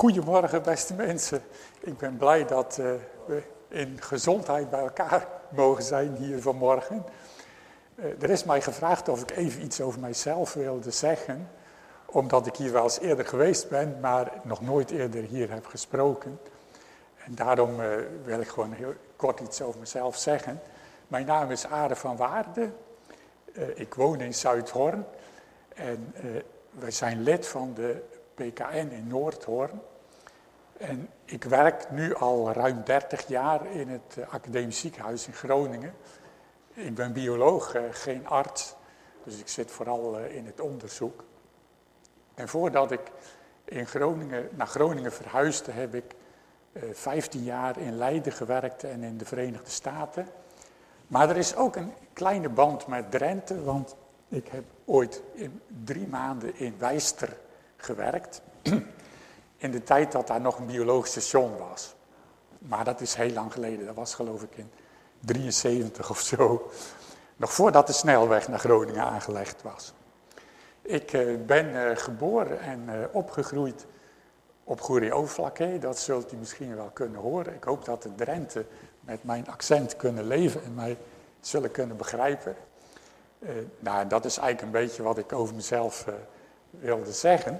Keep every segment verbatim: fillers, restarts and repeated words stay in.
Goedemorgen beste mensen. Ik ben blij dat uh, we in gezondheid bij elkaar mogen zijn hier vanmorgen. Uh, er is mij gevraagd of ik even iets over mijzelf wilde zeggen. Omdat ik hier wel eens eerder geweest ben, maar nog nooit eerder hier heb gesproken. En daarom uh, wil ik gewoon heel kort iets over mezelf zeggen. Mijn naam is Arie van Waarden. Uh, ik woon in Zuidhorn. En uh, wij zijn lid van de P K N in Noordhorn. En ik werk nu al ruim dertig jaar in het uh, Academisch Ziekenhuis in Groningen. Ik ben bioloog, uh, geen arts, dus ik zit vooral uh, in het onderzoek. En voordat ik in Groningen, naar Groningen verhuisde, heb ik uh, vijftien jaar in Leiden gewerkt en in de Verenigde Staten. Maar er is ook een kleine band met Drenthe, want ik heb ooit in drie maanden in Wijster gewerkt. In de tijd dat daar nog een biologisch station was. Maar dat is heel lang geleden, dat was geloof ik in drieënzeventig of zo. Nog voordat de snelweg naar Groningen aangelegd was. Ik uh, ben uh, geboren en uh, opgegroeid op Goeree-Overflakkee, dat zult u misschien wel kunnen horen. Ik hoop dat de Drenthe met mijn accent kunnen leven en mij zullen kunnen begrijpen. Uh, nou, dat is eigenlijk een beetje wat ik over mezelf uh, wilde zeggen.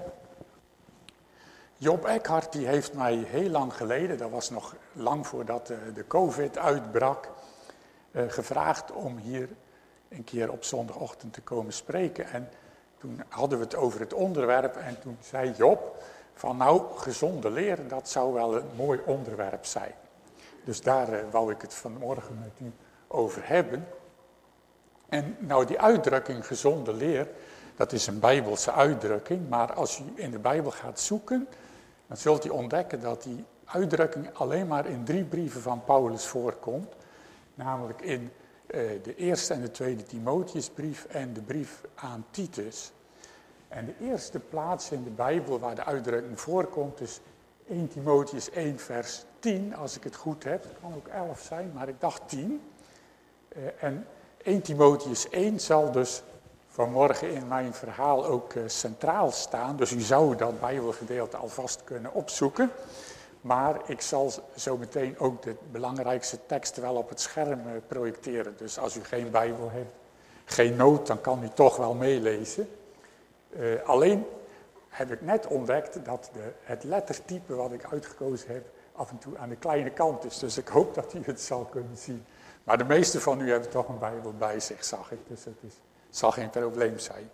Job Eckhart die heeft mij heel lang geleden, dat was nog lang voordat uh, de COVID uitbrak, uh, gevraagd om hier een keer op zondagochtend te komen spreken. En toen hadden we het over het onderwerp en toen zei Job van nou, gezonde leer, dat zou wel een mooi onderwerp zijn. Dus daar uh, wou ik het vanmorgen met u over hebben. En nou die uitdrukking gezonde leer, dat is een Bijbelse uitdrukking, maar als u in de Bijbel gaat zoeken, dan zult u ontdekken dat die uitdrukking alleen maar in drie brieven van Paulus voorkomt. Namelijk in uh, de eerste en de tweede Timotheusbrief en de brief aan Titus. En de eerste plaats in de Bijbel waar de uitdrukking voorkomt is eerste Timotheus één vers tien, als ik het goed heb. Het kan ook elf zijn, maar ik dacht tien. Uh, en eerste Timotheus één zal dus vanmorgen in mijn verhaal ook uh, centraal staan. Dus u zou dat Bijbelgedeelte alvast kunnen opzoeken. Maar ik zal zo meteen ook de belangrijkste teksten wel op het scherm uh, projecteren. Dus als u geen Bijbel hebt, geen nood, dan kan u toch wel meelezen. Uh, alleen heb ik net ontdekt dat de, het lettertype wat ik uitgekozen heb af en toe aan de kleine kant is. Dus ik hoop dat u het zal kunnen zien. Maar de meeste van u hebben toch een Bijbel bij zich, zag ik. Dus het is... Het zal geen probleem zijn.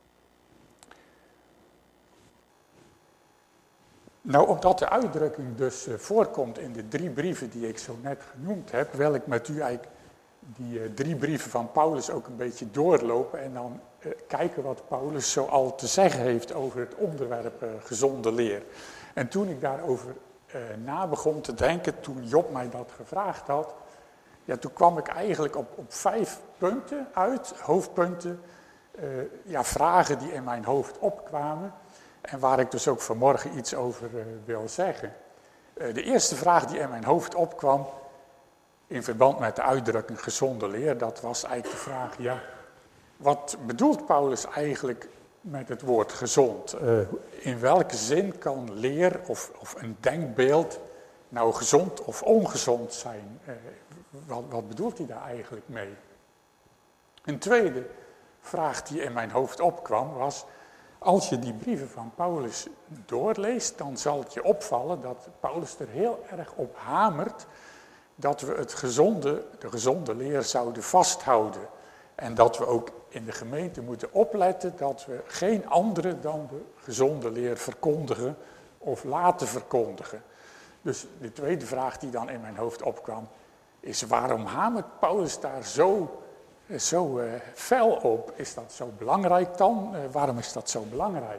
Nou, omdat de uitdrukking dus uh, voorkomt in de drie brieven die ik zo net genoemd heb, wil ik met u eigenlijk die uh, drie brieven van Paulus ook een beetje doorlopen en dan uh, kijken wat Paulus zo al te zeggen heeft over het onderwerp uh, gezonde leer. En toen ik daarover uh, na begon te denken, toen Job mij dat gevraagd had, ja, toen kwam ik eigenlijk op, op vijf punten uit, hoofdpunten, uh, ja, vragen die in mijn hoofd opkwamen en waar ik dus ook vanmorgen iets over uh, wil zeggen. Uh, de eerste vraag die in mijn hoofd opkwam, in verband met de uitdrukking gezonde leer, dat was eigenlijk de vraag, ja, wat bedoelt Paulus eigenlijk met het woord gezond? Uh, in welke zin kan leer of, of een denkbeeld nou gezond of ongezond zijn? Uh, Wat, wat bedoelt hij daar eigenlijk mee? Een tweede vraag die in mijn hoofd opkwam was, als je die brieven van Paulus doorleest, dan zal het je opvallen dat Paulus er heel erg op hamert dat we het gezonde, de gezonde leer zouden vasthouden. En dat we ook in de gemeente moeten opletten dat we geen andere dan de gezonde leer verkondigen of laten verkondigen. Dus de tweede vraag die dan in mijn hoofd opkwam, is waarom hamert Paulus daar zo, zo uh, fel op? Is dat zo belangrijk dan? Uh, waarom is dat zo belangrijk?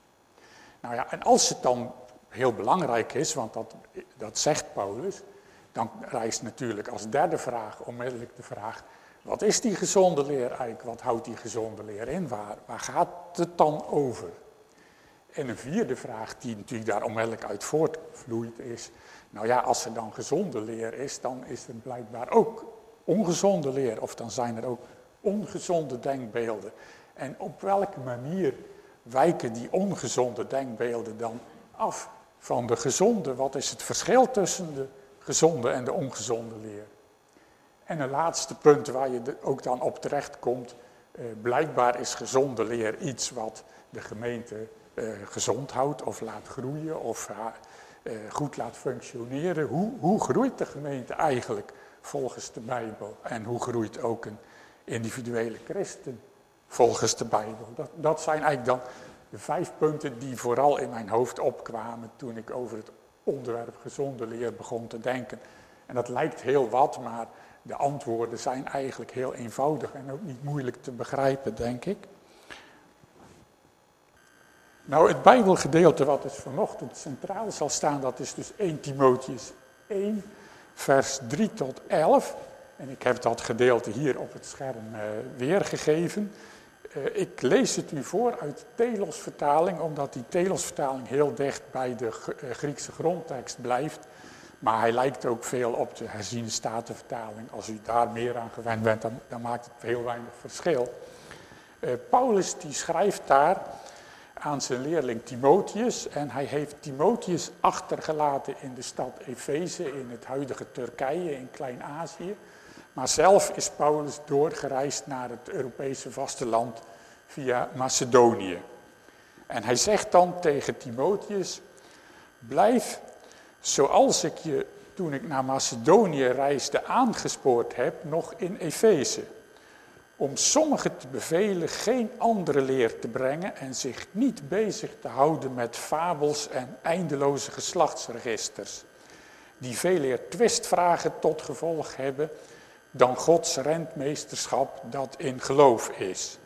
Nou ja, en als het dan heel belangrijk is, want dat, dat zegt Paulus, dan rijst natuurlijk als derde vraag onmiddellijk de vraag, wat is die gezonde leer eigenlijk? Wat houdt die gezonde leer in? Waar, waar gaat het dan over? En een vierde vraag die natuurlijk daar onmiddellijk uit voortvloeit is, nou ja, als er dan gezonde leer is, dan is er blijkbaar ook ongezonde leer. Of dan zijn er ook ongezonde denkbeelden. En op welke manier wijken die ongezonde denkbeelden dan af van de gezonde, wat is het verschil tussen de gezonde en de ongezonde leer. En een laatste punt waar je ook dan op terecht komt, eh, blijkbaar is gezonde leer iets wat de gemeente eh, gezond houdt of laat groeien of eh, goed laat functioneren. Hoe, hoe groeit de gemeente eigenlijk volgens de Bijbel? En hoe groeit ook een individuele christen volgens de Bijbel? Dat, dat zijn eigenlijk dan de vijf punten die vooral in mijn hoofd opkwamen toen ik over het onderwerp gezonde leer begon te denken. En dat lijkt heel wat, maar de antwoorden zijn eigenlijk heel eenvoudig en ook niet moeilijk te begrijpen, denk ik. Nou, het Bijbelgedeelte wat dus vanochtend centraal zal staan, dat is dus eerste Timotheüs één, vers drie tot elf. En ik heb dat gedeelte hier op het scherm uh, weergegeven. Uh, ik lees het u voor uit de Telos-vertaling, omdat die Telos-vertaling heel dicht bij de uh, Griekse grondtekst blijft. Maar hij lijkt ook veel op de herziene statenvertaling. Als u daar meer aan gewend bent, dan, dan maakt het heel weinig verschil. Uh, Paulus die schrijft daar aan zijn leerling Timotheus. En hij heeft Timotheus achtergelaten in de stad Efeze, in het huidige Turkije, in Klein-Azië. Maar zelf is Paulus doorgereisd naar het Europese vasteland via Macedonië. En hij zegt dan tegen Timotheus, blijf zoals ik je toen ik naar Macedonië reisde aangespoord heb, nog in Efeze. Om sommigen te bevelen geen andere leer te brengen en zich niet bezig te houden met fabels en eindeloze geslachtsregisters, die veel eer twistvragen tot gevolg hebben dan Gods rentmeesterschap dat in geloof is.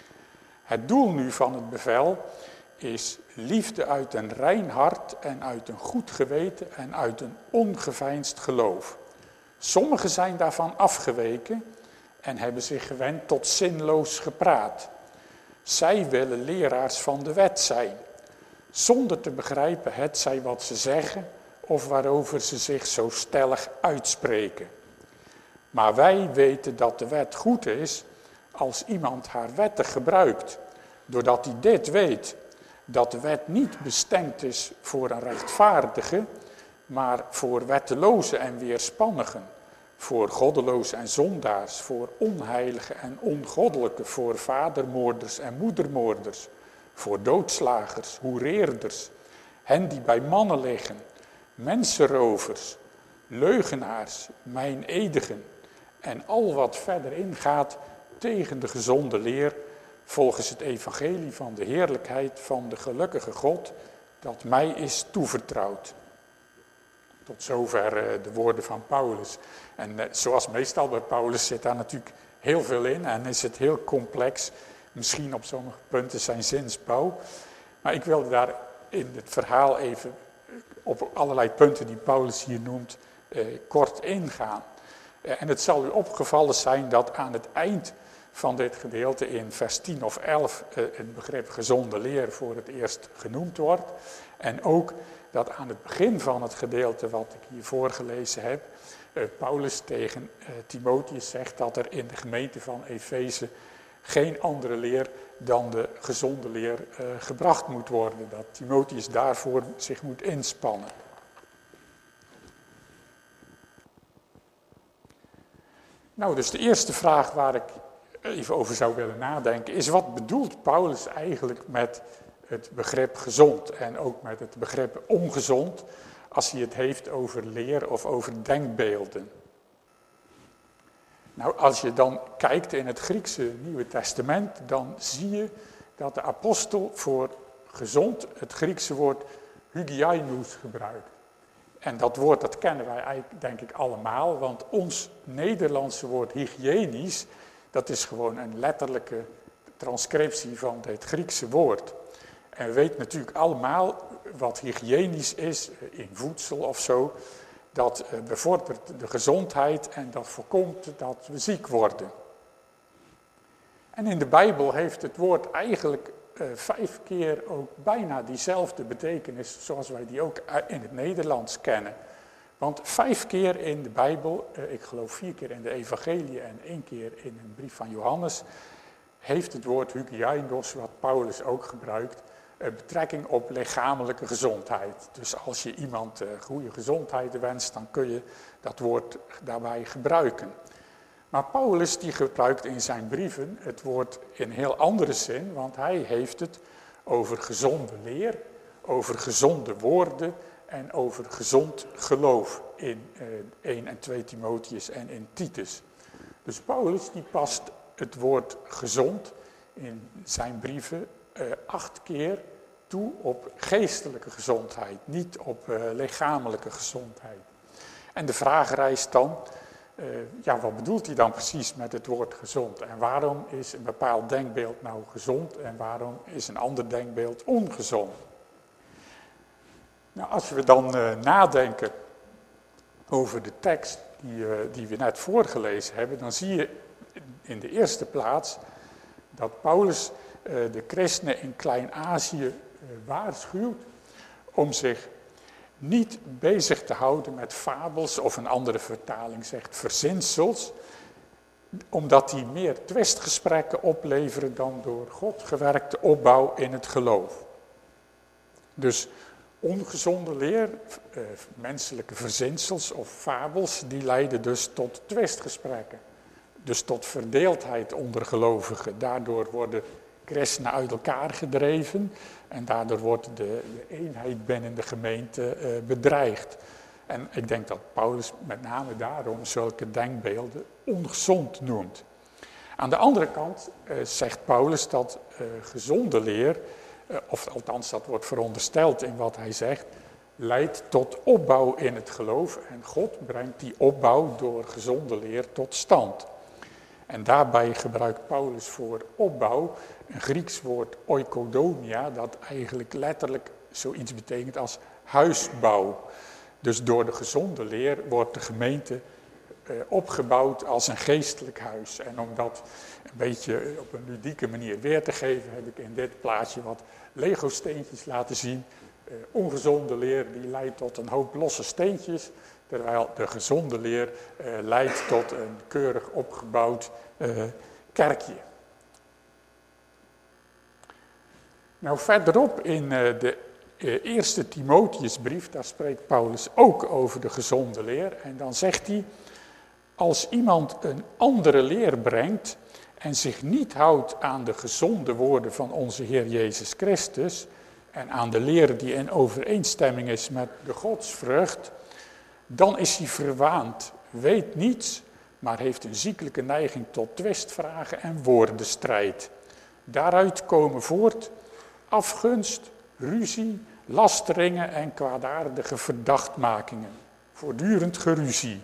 Het doel nu van het bevel is liefde uit een rein hart en uit een goed geweten en uit een ongeveinsd geloof. Sommigen zijn daarvan afgeweken en hebben zich gewend tot zinloos gepraat. Zij willen leraars van de wet zijn, zonder te begrijpen hetzij wat ze zeggen of waarover ze zich zo stellig uitspreken. Maar wij weten dat de wet goed is als iemand haar wetten gebruikt, doordat hij dit weet, dat de wet niet bestemd is voor een rechtvaardige, maar voor wettelozen en weerspannigen, voor goddelozen en zondaars, voor onheiligen en ongoddelijken, voor vadermoorders en moedermoorders, voor doodslagers, hoereerders, hen die bij mannen liggen, mensenrovers, leugenaars, mijnedigen en al wat verder ingaat tegen de gezonde leer, volgens het evangelie van de heerlijkheid van de gelukkige God, dat mij is toevertrouwd. Tot zover de woorden van Paulus. En zoals meestal bij Paulus zit daar natuurlijk heel veel in en is het heel complex. Misschien op sommige punten zijn zinsbouw. Maar ik wilde daar in het verhaal even op allerlei punten die Paulus hier noemt, eh, kort ingaan. Eh, en het zal u opgevallen zijn dat aan het eind van dit gedeelte in vers tien of elf eh, het begrip gezonde leer voor het eerst genoemd wordt. En ook dat aan het begin van het gedeelte wat ik hier voorgelezen heb, eh, Paulus tegen eh, Timotheus zegt dat er in de gemeente van Efeze geen andere leer dan de gezonde leer eh, gebracht moet worden. Dat Timotheus daarvoor zich moet inspannen. Nou, dus de eerste vraag waar ik even over zou willen nadenken is: wat bedoelt Paulus eigenlijk met het begrip gezond en ook met het begrip ongezond als hij het heeft over leer of over denkbeelden? Nou, als je dan kijkt in het Griekse Nieuwe Testament, dan zie je dat de apostel voor gezond het Griekse woord hygiainos gebruikt. En dat woord, dat kennen wij eigenlijk, denk ik, allemaal, want ons Nederlandse woord hygiënisch, dat is gewoon een letterlijke transcriptie van dit Griekse woord. En we weten natuurlijk allemaal wat hygiënisch is in voedsel of zo. Dat bevordert de gezondheid en dat voorkomt dat we ziek worden. En in de Bijbel heeft het woord eigenlijk uh, vijf keer ook bijna diezelfde betekenis zoals wij die ook in het Nederlands kennen. Want vijf keer in de Bijbel, uh, ik geloof vier keer in de evangelie en één keer in een brief van Johannes, heeft het woord hygiainos, wat Paulus ook gebruikt, uh, betrekking op lichamelijke gezondheid. Dus als je iemand uh, goede gezondheid wenst, dan kun je dat woord daarbij gebruiken. Maar Paulus die gebruikt in zijn brieven het woord in heel andere zin, want hij heeft het over gezonde leer, over gezonde woorden en over gezond geloof in uh, één en twee Timotheus en in Titus. Dus Paulus die past het woord gezond in zijn brieven uh, acht keer toe op geestelijke gezondheid, niet op uh, lichamelijke gezondheid. En de vraag rijst dan, uh, ja, wat bedoelt hij dan precies met het woord gezond? En waarom is een bepaald denkbeeld nou gezond en waarom is een ander denkbeeld ongezond? Nou, als we dan uh, nadenken over de tekst die, uh, die we net voorgelezen hebben, dan zie je in de eerste plaats dat Paulus uh, de christenen in Klein-Azië uh, waarschuwt om zich niet bezig te houden met fabels, of een andere vertaling zegt verzinsels, omdat die meer twistgesprekken opleveren dan door God gewerkte opbouw in het geloof. Dus ongezonde leer, uh, menselijke verzinsels of fabels, die leiden dus tot twistgesprekken. Dus tot verdeeldheid onder gelovigen. Daardoor worden christenen uit elkaar gedreven en daardoor wordt de, de eenheid binnen de gemeente uh, bedreigd. En ik denk dat Paulus met name daarom zulke denkbeelden ongezond noemt. Aan de andere kant uh, zegt Paulus dat uh, gezonde leer, uh, of althans dat wordt verondersteld in wat hij zegt, leidt tot opbouw in het geloof en God brengt die opbouw door gezonde leer tot stand. En daarbij gebruikt Paulus voor opbouw een Grieks woord oikodomia, dat eigenlijk letterlijk zoiets betekent als huisbouw. Dus door de gezonde leer wordt de gemeente uh, opgebouwd als een geestelijk huis. En om dat een beetje op een ludieke manier weer te geven, heb ik in dit plaatje wat Lego-steentjes laten zien. Uh, ongezonde leer die leidt tot een hoop losse steentjes, terwijl de gezonde leer uh, leidt tot een keurig opgebouwd uh, kerkje. Nou, verderop in uh, de uh, eerste Timotheusbrief, daar spreekt Paulus ook over de gezonde leer. En dan zegt hij, als iemand een andere leer brengt en zich niet houdt aan de gezonde woorden van onze Heer Jezus Christus en aan de leer die in overeenstemming is met de godsvrucht, dan is hij verwaand, weet niets, maar heeft een ziekelijke neiging tot twistvragen en woordenstrijd. Daaruit komen voort afgunst, ruzie, lasteringen en kwaadaardige verdachtmakingen. Voortdurend geruzie.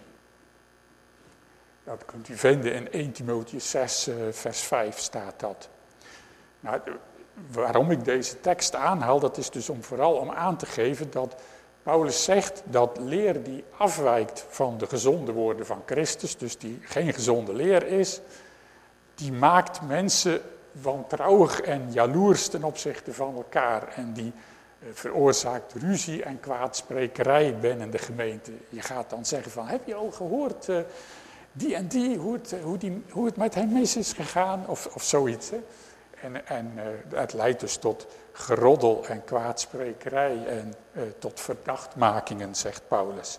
Dat kunt u vinden in eerste Timotheus zes, vers vijf staat dat. Nou, waarom ik deze tekst aanhaal, dat is dus om vooral om aan te geven dat Paulus zegt dat leer die afwijkt van de gezonde woorden van Christus, dus die geen gezonde leer is, die maakt mensen wantrouwig en jaloers ten opzichte van elkaar. En die uh, veroorzaakt ruzie en kwaadsprekerij binnen de gemeente. Je gaat dan zeggen van, heb je al gehoord uh, die en die, hoe het, uh, hoe die, hoe het met hem mis is gegaan, of, of zoiets. Hè? En, en uh, het leidt dus tot geroddel en kwaadsprekerij en uh, tot verdachtmakingen, zegt Paulus.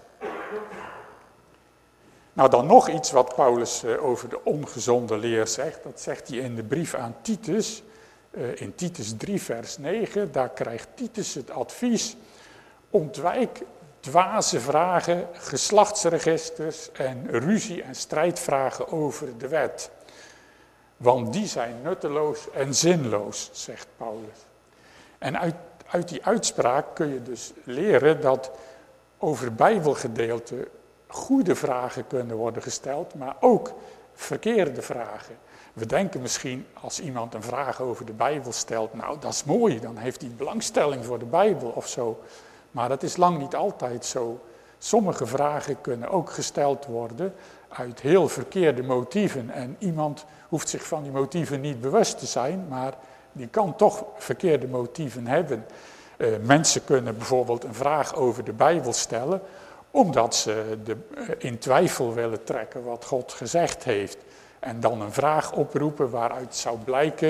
Nou, dan nog iets wat Paulus uh, over de ongezonde leer zegt. Dat zegt hij in de brief aan Titus, uh, in Titus drie vers negen. Daar krijgt Titus het advies, ontwijk dwaze vragen, geslachtsregisters en ruzie- en strijdvragen over de wet. Want die zijn nutteloos en zinloos, zegt Paulus. En uit, uit die uitspraak kun je dus leren dat over Bijbelgedeelten goede vragen kunnen worden gesteld, maar ook verkeerde vragen. We denken misschien als iemand een vraag over de Bijbel stelt, nou dat is mooi, dan heeft hij belangstelling voor de Bijbel of zo. Maar dat is lang niet altijd zo. Sommige vragen kunnen ook gesteld worden uit heel verkeerde motieven. En iemand hoeft zich van die motieven niet bewust te zijn, maar die kan toch verkeerde motieven hebben. Uh, mensen kunnen bijvoorbeeld een vraag over de Bijbel stellen, omdat ze de, uh, in twijfel willen trekken wat God gezegd heeft. En dan een vraag oproepen waaruit zou blijken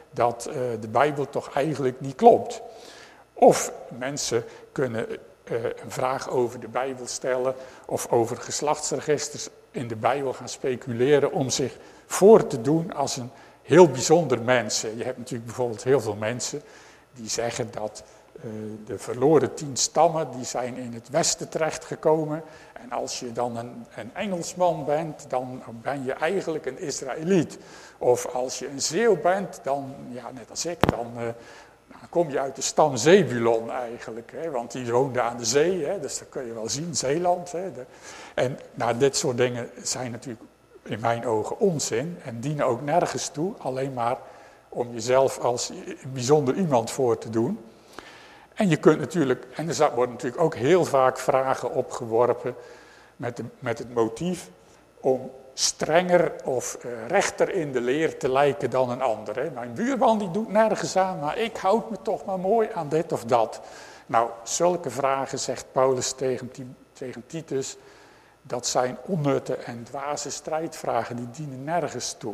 dat uh, de Bijbel toch eigenlijk niet klopt. Of mensen kunnen uh, een vraag over de Bijbel stellen of over geslachtsregisters in de Bijbel gaan speculeren om zich voor te doen als een heel bijzonder mens. Je hebt natuurlijk bijvoorbeeld heel veel mensen die zeggen dat uh, de verloren tien stammen, die zijn in het westen terechtgekomen. En als je dan een, een Engelsman bent, dan ben je eigenlijk een Israëliet. Of als je een Zeeuw bent, dan, ja, net als ik, dan, uh, dan kom je uit de stam Zebulon eigenlijk. Hè, want die woonde aan de zee, hè, dus dat kun je wel zien, Zeeland. Hè, de, en nou, dit soort dingen zijn natuurlijk in mijn ogen onzin en dienen ook nergens toe, alleen maar om jezelf als bijzonder iemand voor te doen. En je kunt natuurlijk, en er worden natuurlijk ook heel vaak vragen opgeworpen met, de, met het motief om strenger of uh, rechter in de leer te lijken dan een ander. Hè. Mijn buurman die doet nergens aan, maar ik houd me toch maar mooi aan dit of dat. Nou, zulke vragen, zegt Paulus tegen, tegen Titus, dat zijn onnutte en dwaze strijdvragen, die dienen nergens toe.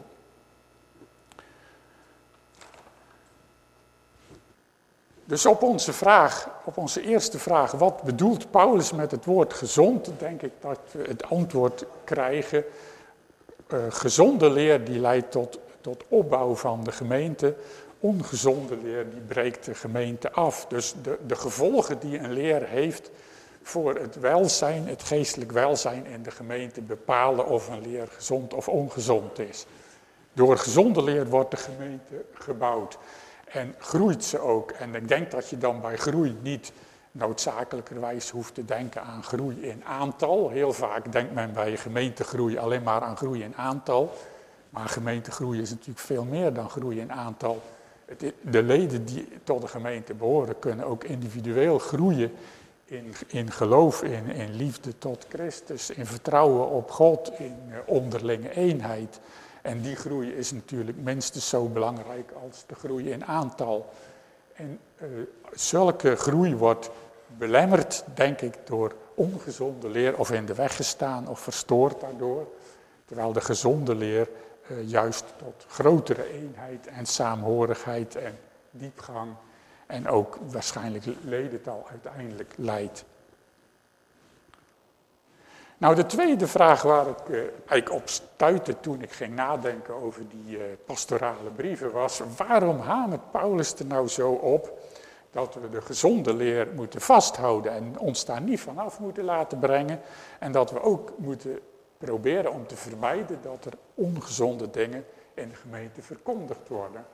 Dus op onze vraag, op onze eerste vraag, wat bedoelt Paulus met het woord gezond, denk ik dat we het antwoord krijgen. Uh, gezonde leer die leidt tot, tot opbouw van de gemeente, ongezonde leer die breekt de gemeente af. Dus de, de gevolgen die een leer heeft voor het welzijn, het geestelijk welzijn in de gemeente bepalen of een leer gezond of ongezond is. Door gezonde leer wordt de gemeente gebouwd en groeit ze ook. En ik denk dat je dan bij groei niet noodzakelijkerwijs hoeft te denken aan groei in aantal. Heel vaak denkt men bij gemeentegroei alleen maar aan groei in aantal. Maar gemeentegroei is natuurlijk veel meer dan groei in aantal. De leden die tot de gemeente behoren kunnen ook individueel groeien in, in geloof, in, in liefde tot Christus, in vertrouwen op God, in onderlinge eenheid. En die groei is natuurlijk minstens zo belangrijk als de groei in aantal. En uh, zulke groei wordt belemmerd, denk ik, door ongezonde leer of in de weg gestaan of verstoord daardoor. Terwijl de gezonde leer uh, juist tot grotere eenheid en saamhorigheid en diepgang en ook waarschijnlijk ledental uiteindelijk leidt. Nou, de tweede vraag waar ik uh, eigenlijk op stuitte toen ik ging nadenken over die uh, pastorale brieven was: waarom hamert Paulus er nou zo op dat we de gezonde leer moeten vasthouden en ons daar niet van af moeten laten brengen en dat we ook moeten proberen om te vermijden dat er ongezonde dingen in de gemeente verkondigd worden?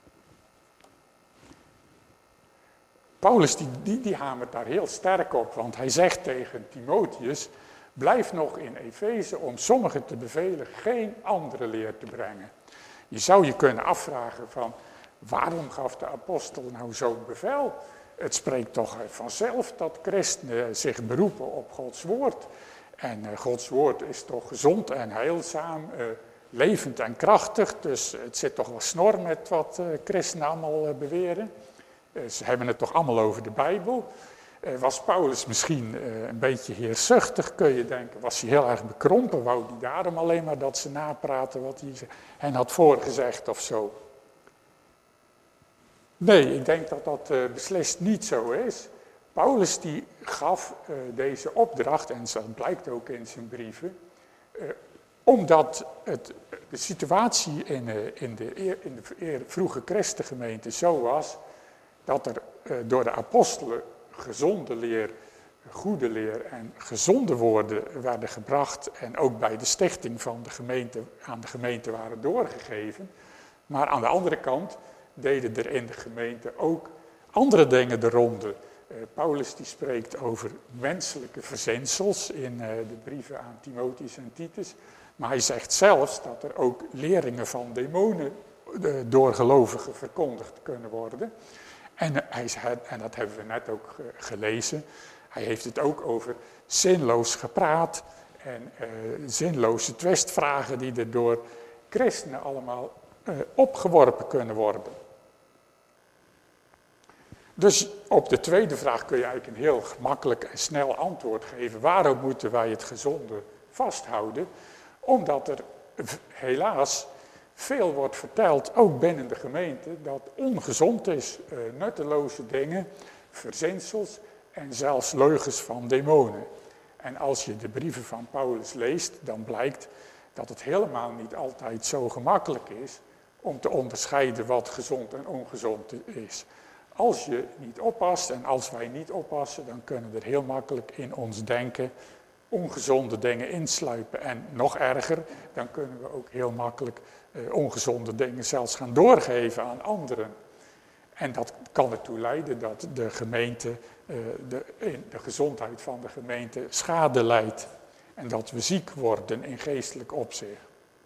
Paulus die, die, die hamert daar heel sterk op, want hij zegt tegen Timotheus: blijf nog in Efeze om sommigen te bevelen geen andere leer te brengen. Je zou je kunnen afvragen van, waarom gaf de apostel nou zo'n bevel? Het spreekt toch vanzelf dat christenen zich beroepen op Gods woord. En uh, Gods woord is toch gezond en heilzaam, uh, levend en krachtig. Dus het zit toch wel snor met wat uh, christenen allemaal uh, beweren. Uh, ze hebben het toch allemaal over de Bijbel. Uh, was Paulus misschien uh, een beetje heerzuchtig, kun je denken. Was hij heel erg bekrompen, wou hij daarom alleen maar dat ze napraten wat hij hen had voorgezegd of zo? Nee, ik denk dat dat uh, beslist niet zo is. Paulus die gaf uh, deze opdracht, en dat blijkt ook in zijn brieven, uh, omdat het, de situatie in, uh, in de, eer, in de eer, vroege christengemeente zo was, dat er uh, door de apostelen gezonde leer, goede leer en gezonde woorden werden gebracht en ook bij de stichting van de gemeente, aan de gemeente waren doorgegeven. Maar aan de andere kant deden er in de gemeente ook andere dingen de ronde. Uh, Paulus die spreekt over menselijke verzinsels in uh, de brieven aan Timotheus en Titus. Maar hij zegt zelfs dat er ook leringen van demonen uh, door gelovigen verkondigd kunnen worden. En, uh, hij, en dat hebben we net ook uh, gelezen. Hij heeft het ook over zinloos gepraat en uh, zinloze twistvragen die er door christenen allemaal uh, opgeworpen kunnen worden. Dus op de tweede vraag kun je eigenlijk een heel gemakkelijk en snel antwoord geven. Waarom moeten wij het gezonde vasthouden? Omdat er helaas veel wordt verteld, ook binnen de gemeente, dat ongezond is. Uh, nutteloze dingen, verzinsels en zelfs leugens van demonen. En als je de brieven van Paulus leest, dan blijkt dat het helemaal niet altijd zo gemakkelijk is om te onderscheiden wat gezond en ongezond is. Als je niet oppast en als wij niet oppassen, dan kunnen er heel makkelijk in ons denken ongezonde dingen insluipen. En nog erger, dan kunnen we ook heel makkelijk uh, ongezonde dingen zelfs gaan doorgeven aan anderen. En dat kan ertoe leiden dat de gemeente, uh, de, de gezondheid van de gemeente schade lijdt. En dat we ziek worden in geestelijk opzicht.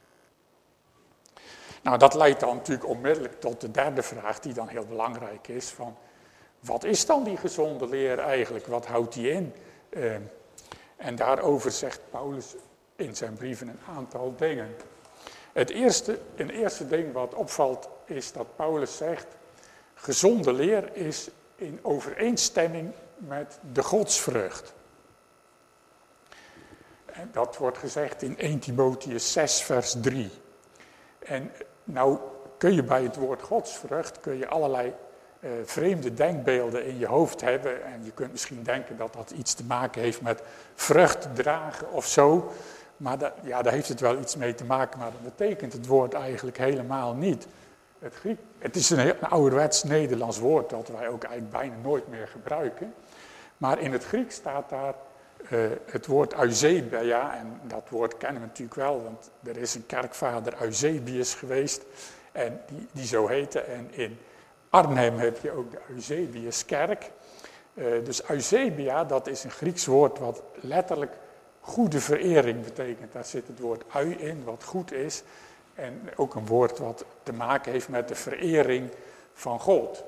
Nou, dat leidt dan natuurlijk onmiddellijk tot de derde vraag, die dan heel belangrijk is. Van, wat is dan die gezonde leer eigenlijk? Wat houdt die in? Uh, en daarover zegt Paulus in zijn brieven een aantal dingen. Het eerste, een eerste ding wat opvalt is dat Paulus zegt, gezonde leer is in overeenstemming met de godsvrucht. En dat wordt gezegd in eerste Timotheüs zes vers drie. En nou kun je bij het woord godsvrucht kun je allerlei uh, vreemde denkbeelden in je hoofd hebben. En je kunt misschien denken dat dat iets te maken heeft met vrucht dragen of zo. Maar dat, ja, daar heeft het wel iets mee te maken, maar dat betekent het woord eigenlijk helemaal niet. Het, Griek, het is een, een ouderwets Nederlands woord dat wij ook eigenlijk bijna nooit meer gebruiken. Maar in het Grieks staat daar uh, het woord Eusebeia, en dat woord kennen we natuurlijk wel, want er is een kerkvader Eusebius geweest, en die, die zo heette. En in Arnhem heb je ook de Eusebiuskerk. Uh, dus Eusebia, dat is een Grieks woord wat letterlijk goede verering betekent. Daar zit het woord eu in, wat goed is. En ook een woord wat te maken heeft met de verering van God.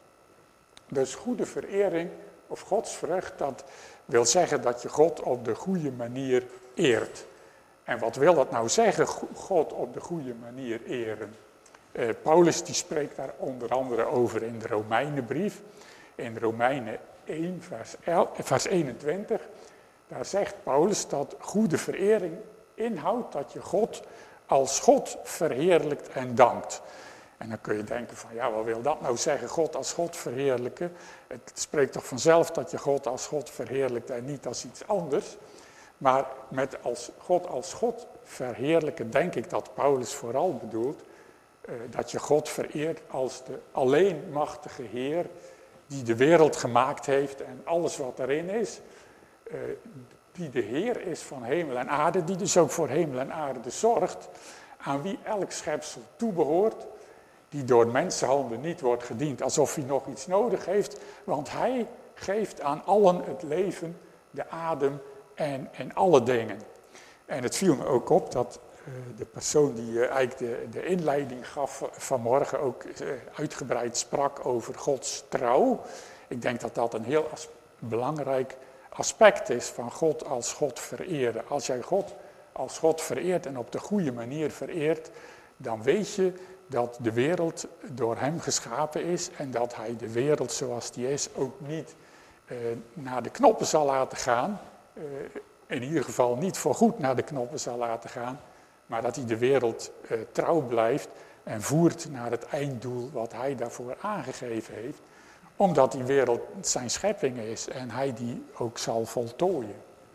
Dus goede verering of godsvrucht, dat wil zeggen dat je God op de goede manier eert. En wat wil dat nou zeggen, God op de goede manier eren? Uh, Paulus die spreekt daar onder andere over in de Romeinenbrief. In Romeinen één vers, elf, vers eenentwintig. Daar zegt Paulus dat goede verering inhoudt dat je God als God verheerlijkt en dankt. En dan kun je denken van, ja, wat wil dat nou zeggen, God als God verheerlijken? Het spreekt toch vanzelf dat je God als God verheerlijkt en niet als iets anders. Maar met als God als God verheerlijken denk ik dat Paulus vooral bedoelt uh, dat je God vereert als de alleenmachtige Heer die de wereld gemaakt heeft en alles wat erin is. Uh, die de Heer is van hemel en aarde, die dus ook voor hemel en aarde zorgt, aan wie elk schepsel toebehoort, die door mensenhanden niet wordt gediend alsof hij nog iets nodig heeft, want hij geeft aan allen het leven, de adem en, en alle dingen. En het viel me ook op dat uh, de persoon die uh, eigenlijk de, de inleiding gaf vanmorgen ook uh, uitgebreid sprak over Gods trouw. Ik denk dat dat een heel as- belangrijk aspect is van God als God vereren. Als jij God als God vereert en op de goede manier vereert, dan weet je dat de wereld door hem geschapen is en dat hij de wereld zoals die is ook niet uh, naar de knoppen zal laten gaan. Uh, in ieder geval niet voorgoed naar de knoppen zal laten gaan, maar dat hij de wereld uh, trouw blijft en voert naar het einddoel wat hij daarvoor aangegeven heeft. Omdat die wereld zijn schepping is en hij die ook zal voltooien.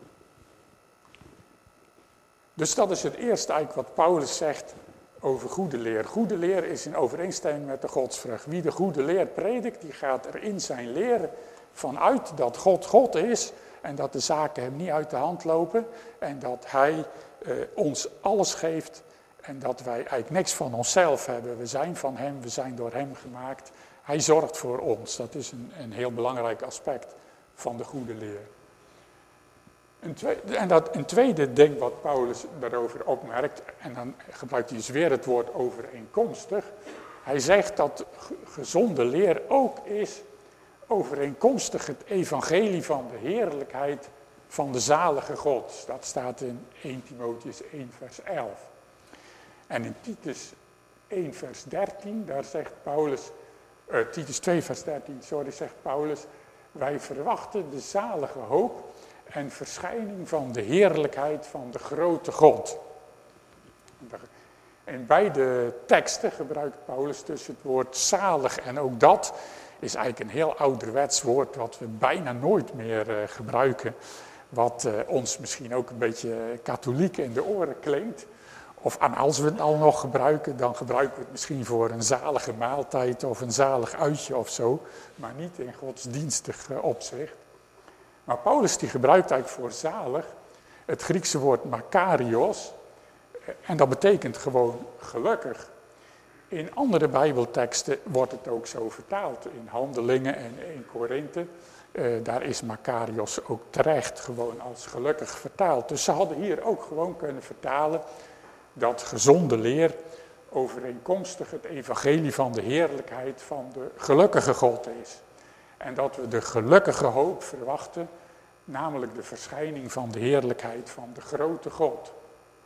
Dus dat is het eerste eigenlijk wat Paulus zegt over goede leer. Goede leer is in overeenstemming met de godsvrucht. Wie de goede leer predikt, die gaat er in zijn leer vanuit dat God God is en dat de zaken hem niet uit de hand lopen en dat hij eh, ons alles geeft en dat wij eigenlijk niks van onszelf hebben. We zijn van hem, we zijn door hem gemaakt. Hij zorgt voor ons. Dat is een, een heel belangrijk aspect van de goede leer. Een tweede, en dat, een tweede ding wat Paulus daarover opmerkt, en dan gebruikt hij dus weer het woord overeenkomstig. Hij zegt dat gezonde leer ook is overeenkomstig het evangelie van de heerlijkheid van de zalige God. Dat staat in eerste Timotheüs één vers elf. En in Titus één vers dertien, daar zegt Paulus, uh, Titus twee vers dertien, sorry, zegt Paulus, wij verwachten de zalige hoop en verschijning van de heerlijkheid van de grote God. In beide teksten gebruikt Paulus dus het woord zalig. En ook dat is eigenlijk een heel ouderwets woord wat we bijna nooit meer uh, gebruiken. Wat uh, ons misschien ook een beetje katholiek in de oren klinkt. Of en als we het al nog gebruiken, dan gebruiken we het misschien voor een zalige maaltijd of een zalig uitje of zo. Maar niet in godsdienstig uh, opzicht. Maar Paulus die gebruikt eigenlijk voor zalig het Griekse woord makarios. En dat betekent gewoon gelukkig. In andere Bijbelteksten wordt het ook zo vertaald. In Handelingen en in Korinthe. Uh, daar is makarios ook terecht gewoon als gelukkig vertaald. Dus ze hadden hier ook gewoon kunnen vertalen dat gezonde leer overeenkomstig het evangelie van de heerlijkheid van de gelukkige God is. En dat we de gelukkige hoop verwachten, namelijk de verschijning van de heerlijkheid van de grote God.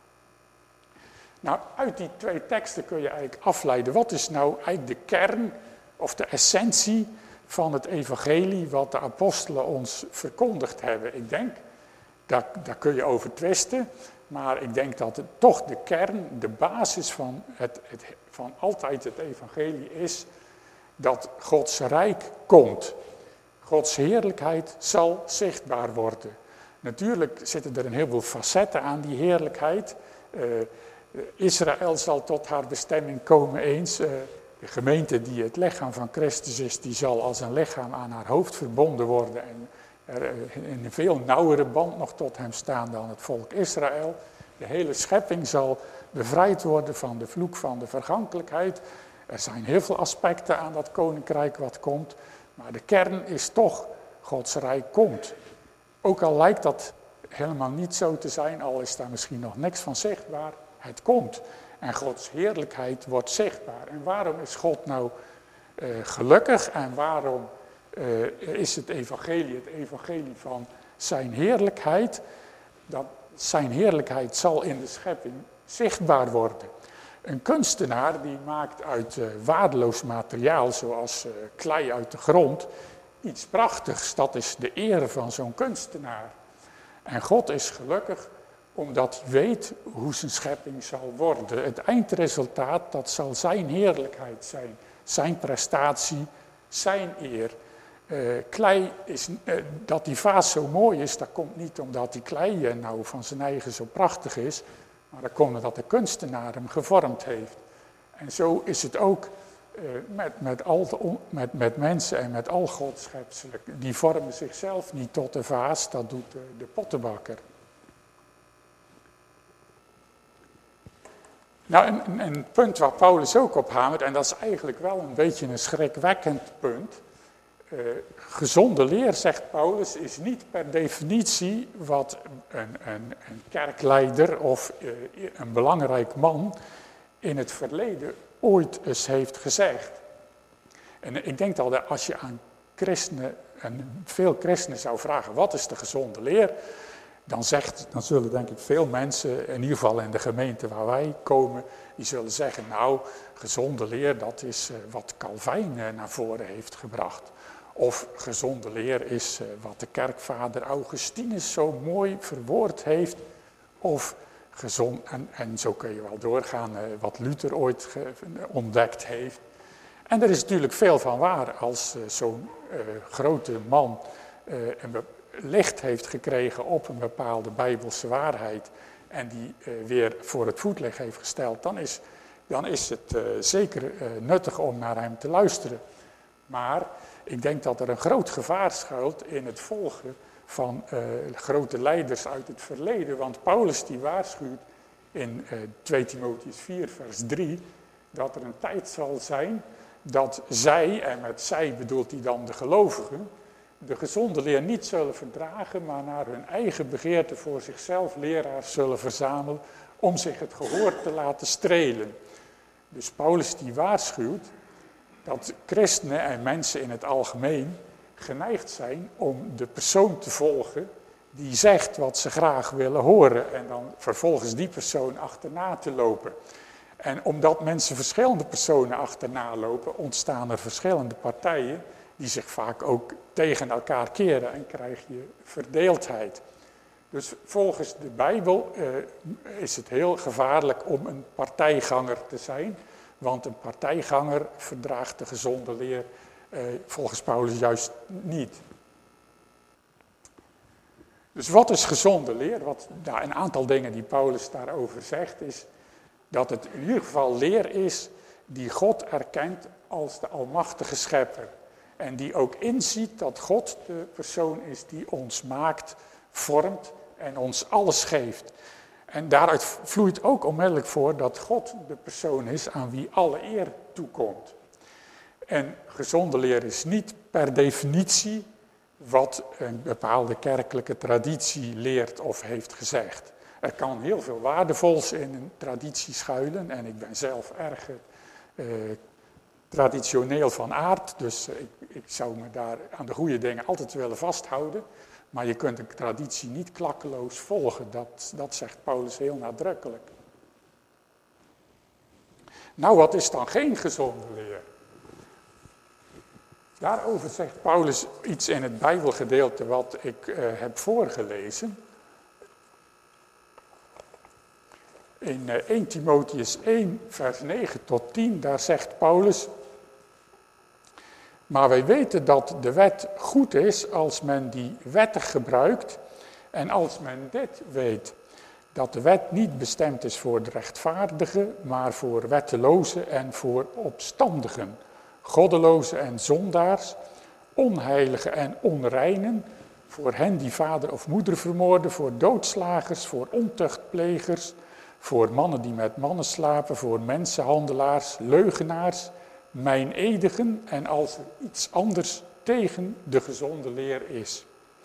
Nou, uit die twee teksten kun je eigenlijk afleiden, wat is nou eigenlijk de kern of de essentie van het evangelie wat de apostelen ons verkondigd hebben. Ik denk, daar, daar kun je over twisten, maar ik denk dat het toch de kern, de basis van, het, het, van altijd het evangelie is dat Gods rijk komt. Gods heerlijkheid zal zichtbaar worden. Natuurlijk zitten er een heleboel facetten aan die heerlijkheid. Uh, Israël zal tot haar bestemming komen eens. Uh, de gemeente die het lichaam van Christus is, die zal als een lichaam aan haar hoofd verbonden worden. En er in een veel nauwere band nog tot hem staan dan het volk Israël. De hele schepping zal bevrijd worden van de vloek van de vergankelijkheid. Er zijn heel veel aspecten aan dat koninkrijk wat komt. Maar de kern is toch, Gods rijk komt. Ook al lijkt dat helemaal niet zo te zijn, al is daar misschien nog niks van zichtbaar. Het komt. En Gods heerlijkheid wordt zichtbaar. En waarom is God nou uh, gelukkig? En waarom uh, is het evangelie het evangelie van zijn heerlijkheid? Dat zijn heerlijkheid zal in de schepping zichtbaar worden. Een kunstenaar die maakt uit uh, waardeloos materiaal, zoals uh, klei uit de grond, iets prachtigs. Dat is de eer van zo'n kunstenaar. En God is gelukkig omdat hij weet hoe zijn schepping zal worden. Het eindresultaat, dat zal zijn heerlijkheid zijn. Zijn prestatie, zijn eer. Uh, klei, is, uh, dat die vaas zo mooi is, dat komt niet omdat die klei uh, nou van zijn eigen zo prachtig is. Maar dat komt omdat de kunstenaar hem gevormd heeft. En zo is het ook uh, met, met, al de, met, met mensen en met al Gods schepselen. Die vormen zichzelf niet tot de vaas, dat doet uh, de pottenbakker. Nou, een, een punt waar Paulus ook op hamert, en dat is eigenlijk wel een beetje een schrikwekkend punt. Uh, gezonde leer, zegt Paulus, is niet per definitie wat een, een, een kerkleider of uh, een belangrijk man in het verleden ooit eens heeft gezegd. En ik denk dat als je aan christenen, en veel christenen zou vragen, wat is de gezonde leer? Dan, zegt, dan zullen denk ik veel mensen, in ieder geval in de gemeente waar wij komen, die zullen zeggen, nou, gezonde leer, dat is uh, wat Calvijn uh, naar voren heeft gebracht. Of gezonde leer is uh, wat de kerkvader Augustinus zo mooi verwoord heeft. Of gezond, en, en zo kun je wel doorgaan, uh, wat Luther ooit ge, ontdekt heeft. En er is natuurlijk veel van waar als uh, zo'n uh, grote man uh, een licht heeft gekregen op een bepaalde bijbelse waarheid en die uh, weer voor het voetlicht heeft gesteld, dan is, dan is het uh, zeker uh, nuttig om naar hem te luisteren. Maar ik denk dat er een groot gevaar schuilt in het volgen van uh, grote leiders uit het verleden, want Paulus die waarschuwt in uh, twee Timotheüs vier vers drie dat er een tijd zal zijn dat zij, en met zij bedoelt hij dan de gelovigen, de gezonde leer niet zullen verdragen, maar naar hun eigen begeerte voor zichzelf leraars zullen verzamelen om zich het gehoor te laten strelen. Dus Paulus die waarschuwt dat christenen en mensen in het algemeen geneigd zijn om de persoon te volgen die zegt wat ze graag willen horen en dan vervolgens die persoon achterna te lopen. En omdat mensen verschillende personen achterna lopen, ontstaan er verschillende partijen die zich vaak ook tegen elkaar keren en krijg je verdeeldheid. Dus volgens de Bijbel uh, is het heel gevaarlijk om een partijganger te zijn, want een partijganger verdraagt de gezonde leer uh, volgens Paulus juist niet. Dus wat is gezonde leer? Wat, nou, een aantal dingen die Paulus daarover zegt is dat het in ieder geval leer is die God erkent als de almachtige schepper. En die ook inziet dat God de persoon is die ons maakt, vormt en ons alles geeft. En daaruit vloeit ook onmiddellijk voor dat God de persoon is aan wie alle eer toekomt. En gezonde leer is niet per definitie wat een bepaalde kerkelijke traditie leert of heeft gezegd. Er kan heel veel waardevols in een traditie schuilen en ik ben zelf erg uh, traditioneel van aard, dus uh, ik, ik zou me daar aan de goede dingen altijd willen vasthouden. Maar je kunt een traditie niet klakkeloos volgen, dat, dat zegt Paulus heel nadrukkelijk. Nou, wat is dan geen gezonde leer? Daarover zegt Paulus iets in het Bijbelgedeelte wat ik uh, heb voorgelezen. In uh, eerste Timotheüs één, vers negen tot tien, daar zegt Paulus: maar wij weten dat de wet goed is als men die wettig gebruikt en als men dit weet, dat de wet niet bestemd is voor de rechtvaardigen, maar voor wettelozen en voor opstandigen, goddelozen en zondaars, onheiligen en onreinen, voor hen die vader of moeder vermoorden, voor doodslagers, voor ontuchtplegers, voor mannen die met mannen slapen, voor mensenhandelaars, leugenaars, mijnedigen en als er iets anders tegen de gezonde leer is.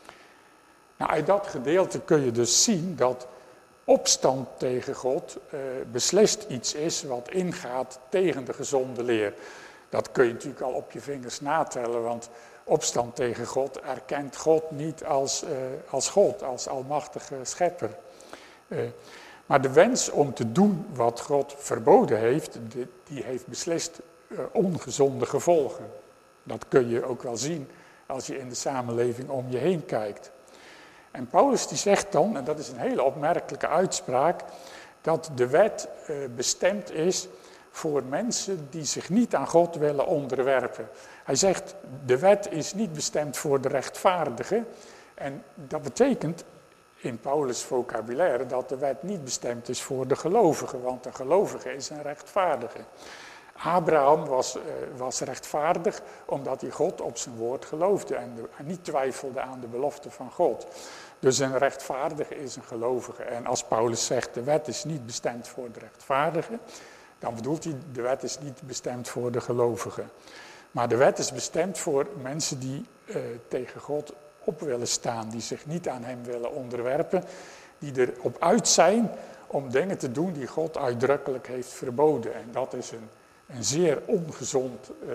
Nou, uit dat gedeelte kun je dus zien dat opstand tegen God uh, beslist iets is wat ingaat tegen de gezonde leer. Dat kun je natuurlijk al op je vingers natellen, want opstand tegen God erkent God niet als, uh, als God, als almachtige schepper. Uh, maar de wens om te doen wat God verboden heeft, die, die heeft beslist uh, ongezonde gevolgen. Dat kun je ook wel zien als je in de samenleving om je heen kijkt. En Paulus die zegt dan, en dat is een hele opmerkelijke uitspraak, dat de wet uh, bestemd is voor mensen die zich niet aan God willen onderwerpen. Hij zegt, de wet is niet bestemd voor de rechtvaardigen. En dat betekent in Paulus' vocabulaire dat de wet niet bestemd is voor de gelovigen, want een gelovige is een rechtvaardige. Abraham was, uh, was rechtvaardig omdat hij God op zijn woord geloofde en, de, en niet twijfelde aan de belofte van God. Dus een rechtvaardige is een gelovige. En als Paulus zegt de wet is niet bestemd voor de rechtvaardigen, dan bedoelt hij de wet is niet bestemd voor de gelovigen. Maar de wet is bestemd voor mensen die uh, tegen God op willen staan, die zich niet aan hem willen onderwerpen, die erop uit zijn om dingen te doen die God uitdrukkelijk heeft verboden. En dat is een, een zeer ongezond, uh,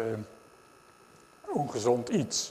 ongezond iets.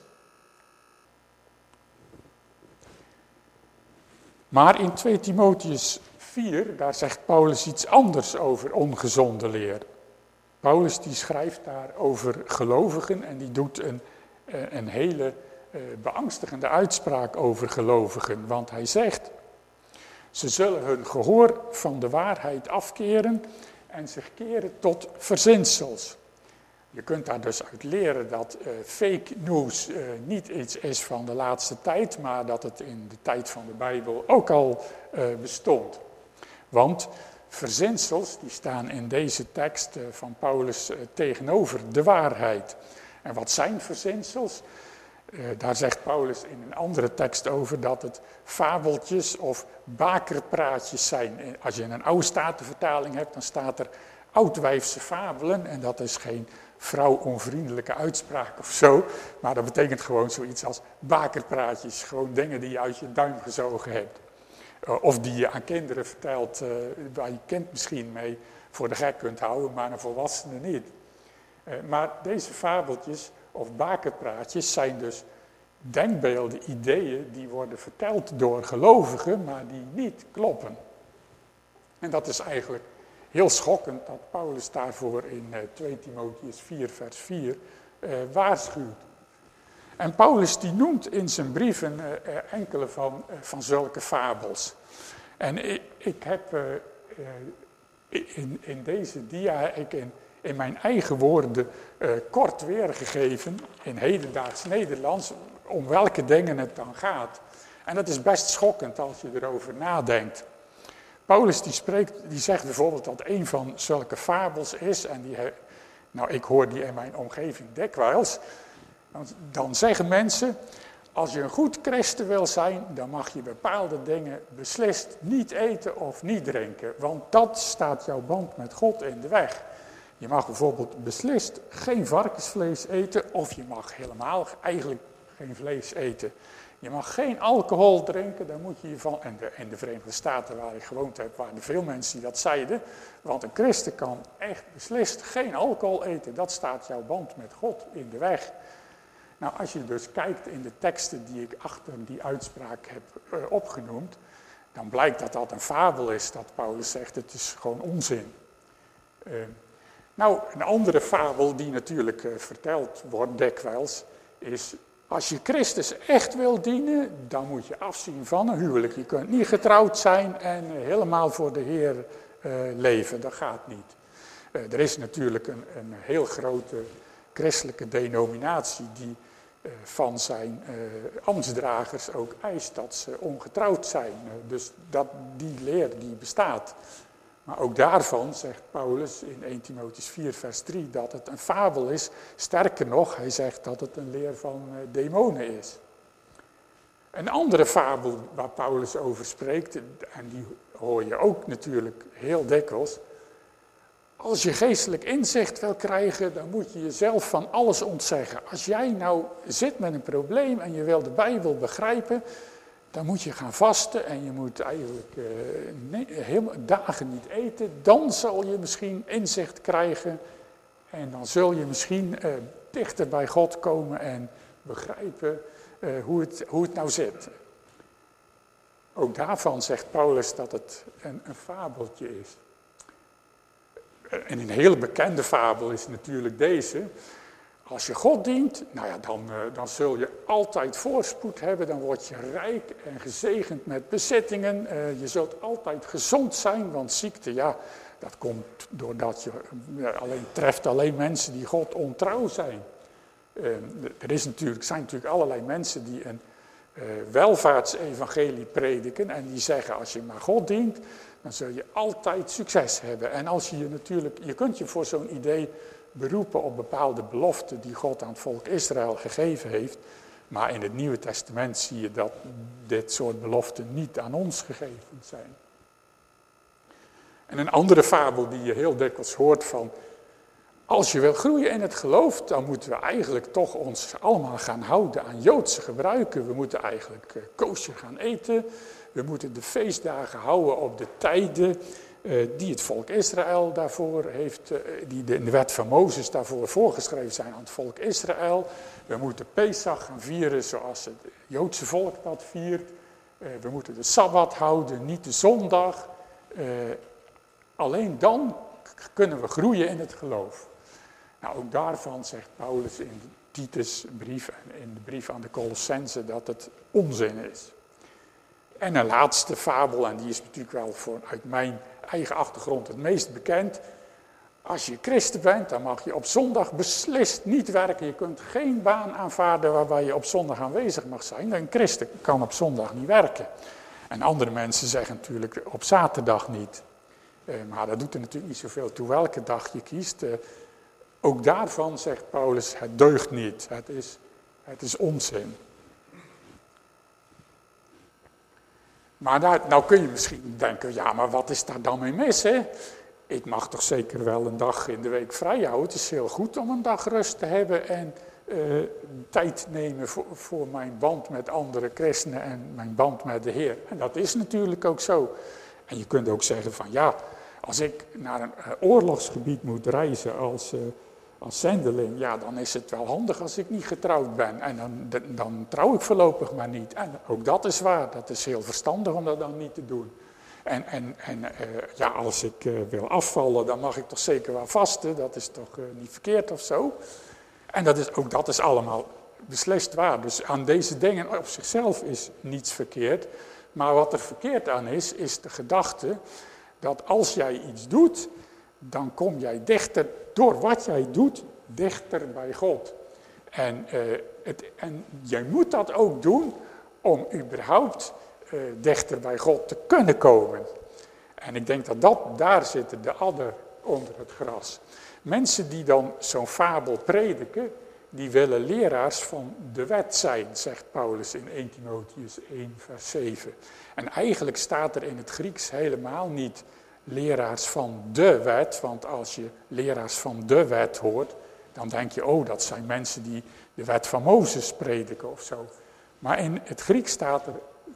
Maar in twee Timotheüs vier, daar zegt Paulus iets anders over ongezonde leer. Paulus die schrijft daar over gelovigen en die doet een, een hele uh, beangstigende uitspraak over gelovigen. Want hij zegt, ze zullen hun gehoor van de waarheid afkeren en zich keren tot verzinsels. Je kunt daar dus uit leren dat uh, fake news uh, niet iets is van de laatste tijd, maar dat het in de tijd van de Bijbel ook al uh, bestond. Want verzinsels die staan in deze tekst uh, van Paulus uh, tegenover de waarheid. En wat zijn verzinsels? Uh, daar zegt Paulus in een andere tekst over dat het fabeltjes of bakerpraatjes zijn. Als je een oude statenvertaling hebt, dan staat er oudwijfse fabelen en dat is geen vrouwonvriendelijke uitspraak of zo, maar dat betekent gewoon zoiets als bakerpraatjes, gewoon dingen die je uit je duim gezogen hebt. Of die je aan kinderen vertelt, uh, waar je kind misschien mee voor de gek kunt houden, maar een volwassene niet. Uh, maar deze fabeltjes of bakerpraatjes zijn dus denkbeelden, ideeën die worden verteld door gelovigen, maar die niet kloppen. En dat is eigenlijk heel schokkend dat Paulus daarvoor in uh, twee Timotheüs vier vers vier uh, waarschuwt. En Paulus die noemt in zijn brieven uh, enkele van, uh, van zulke fabels. En ik, ik heb uh, uh, in, in deze dia ik in, in mijn eigen woorden uh, kort weergegeven, in hedendaags Nederlands, om welke dingen het dan gaat. En dat is best schokkend als je erover nadenkt. Paulus die spreekt, die zegt bijvoorbeeld dat een van zulke fabels is, en die, nou ik hoor die in mijn omgeving dikwijls, dan, dan zeggen mensen, als je een goed christen wil zijn, dan mag je bepaalde dingen beslist niet eten of niet drinken, want dat staat jouw band met God in de weg. Je mag bijvoorbeeld beslist geen varkensvlees eten, of je mag helemaal eigenlijk geen vlees eten. Je mag geen alcohol drinken, daar moet je je van, en de, in de Verenigde Staten waar ik gewoond heb, waren er veel mensen die dat zeiden, want een christen kan echt beslist geen alcohol eten, dat staat jouw band met God in de weg. Nou, als je dus kijkt in de teksten die ik achter die uitspraak heb uh, opgenoemd, dan blijkt dat dat een fabel is, dat Paulus zegt, het is gewoon onzin. Uh, nou, een andere fabel die natuurlijk uh, verteld wordt dikwijls, is, als je Christus echt wil dienen, dan moet je afzien van een huwelijk. Je kunt niet getrouwd zijn en uh, helemaal voor de Heer uh, leven, dat gaat niet. Uh, er is natuurlijk een, een heel grote christelijke denominatie die uh, van zijn uh, ambtsdragers ook eist dat ze ongetrouwd zijn. Uh, dus dat, die leer die bestaat. Maar ook daarvan zegt Paulus in eerste Timotheüs vier vers drie dat het een fabel is. Sterker nog, hij zegt dat het een leer van uh, demonen is. Een andere fabel waar Paulus over spreekt, en die hoor je ook natuurlijk heel dikwijls. Als je geestelijk inzicht wil krijgen, dan moet je jezelf van alles ontzeggen. Als jij nou zit met een probleem en je wil de Bijbel begrijpen, dan moet je gaan vasten en je moet eigenlijk uh, nee, helemaal dagen niet eten. Dan zal je misschien inzicht krijgen en dan zul je misschien uh, dichter bij God komen en begrijpen uh, hoe, het, hoe het nou zit. Ook daarvan zegt Paulus dat het een, een fabeltje is. En een hele bekende fabel is natuurlijk deze. Als je God dient, nou ja, dan, dan zul je altijd voorspoed hebben. Dan word je rijk en gezegend met bezittingen. Uh, je zult altijd gezond zijn, want ziekte, ja, dat komt doordat je ja, alleen treft alleen mensen die God ontrouw zijn. Uh, er is natuurlijk, zijn natuurlijk allerlei mensen die een uh, welvaartsevangelie prediken en die zeggen, als je maar God dient, dan zul je altijd succes hebben. En als je je natuurlijk, je kunt je voor zo'n idee beroepen op bepaalde beloften die God aan het volk Israël gegeven heeft. Maar in het Nieuwe Testament zie je dat dit soort beloften niet aan ons gegeven zijn. En een andere fabel die je heel dikwijls hoort van, als je wil groeien in het geloof, dan moeten we eigenlijk toch ons allemaal gaan houden aan Joodse gebruiken. We moeten eigenlijk kosher gaan eten. We moeten de feestdagen houden op de tijden uh, die het volk Israël daarvoor heeft, uh, die de, in de wet van Mozes daarvoor voorgeschreven zijn aan het volk Israël. We moeten Pesach gaan vieren zoals het Joodse volk dat viert. Uh, we moeten de Sabbat houden, niet de zondag. Uh, alleen dan kunnen we groeien in het geloof. Nou, ook daarvan zegt Paulus in de Titusbrief en in de brief aan de Colossenzen dat het onzin is. En een laatste fabel, en die is natuurlijk wel vanuit mijn eigen achtergrond het meest bekend. Als je christen bent, dan mag je op zondag beslist niet werken. Je kunt geen baan aanvaarden waarbij je op zondag aanwezig mag zijn. Een christen kan op zondag niet werken. En andere mensen zeggen natuurlijk op zaterdag niet. Uh, maar dat doet er natuurlijk niet zoveel toe welke dag je kiest. Uh, ook daarvan zegt Paulus, het deugt niet. Het is, het is onzin. Maar nou, nou kun je misschien denken, ja, maar wat is daar dan mee mis, hè? Ik mag toch zeker wel een dag in de week vrij houden. Het is heel goed om een dag rust te hebben en uh, tijd nemen voor, voor mijn band met andere christenen en mijn band met de Heer. En dat is natuurlijk ook zo. En je kunt ook zeggen van, ja, als ik naar een uh, oorlogsgebied moet reizen als, uh, als zendeling, ja, dan is het wel handig als ik niet getrouwd ben. En dan, dan trouw ik voorlopig maar niet. En ook dat is waar, dat is heel verstandig om dat dan niet te doen. En, en, en uh, ja, als ik uh, wil afvallen, dan mag ik toch zeker wel vasten. Dat is toch uh, niet verkeerd of zo. En dat is, ook dat is allemaal beslist waar. Dus aan deze dingen op zichzelf is niets verkeerd. Maar wat er verkeerd aan is, is de gedachte dat als jij iets doet, dan kom jij dichter, door wat jij doet, dichter bij God. En, uh, het, en jij moet dat ook doen om überhaupt uh, dichter bij God te kunnen komen. En ik denk dat, dat daar zit de adder onder het gras. Mensen die dan zo'n fabel prediken, die willen leraars van de wet zijn, zegt Paulus in eerste Timotheüs één vers zeven. En eigenlijk staat er in het Grieks helemaal niet leraars van de wet, want als je leraars van de wet hoort, dan denk je, oh, dat zijn mensen die de wet van Mozes prediken of zo. Maar in het Grieks staat er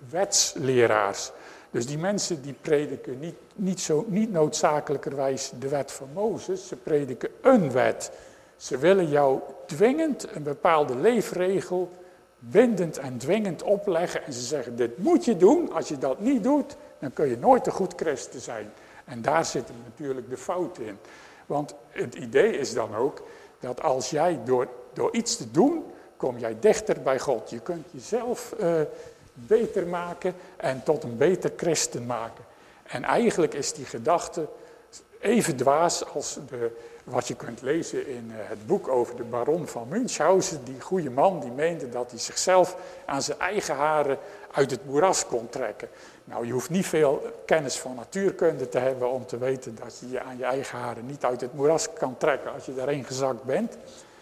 wetsleraars. Dus die mensen die prediken niet, niet, zo, niet noodzakelijkerwijs de wet van Mozes, ze prediken een wet. Ze willen jou dwingend een bepaalde leefregel bindend en dwingend opleggen. En ze zeggen, dit moet je doen. Als je dat niet doet, dan kun je nooit een goed christen zijn. En daar zit hem natuurlijk de fout in. Want het idee is dan ook dat als jij door, door iets te doen, kom jij dichter bij God. Je kunt jezelf uh, beter maken en tot een beter christen maken. En eigenlijk is die gedachte even dwaas als de, wat je kunt lezen in uh, het boek over de baron van Münchhausen. Die goede man die meende dat hij zichzelf aan zijn eigen haren uit het moeras kon trekken. Nou, je hoeft niet veel kennis van natuurkunde te hebben om te weten dat je je aan je eigen haren niet uit het moeras kan trekken als je daarheen gezakt bent.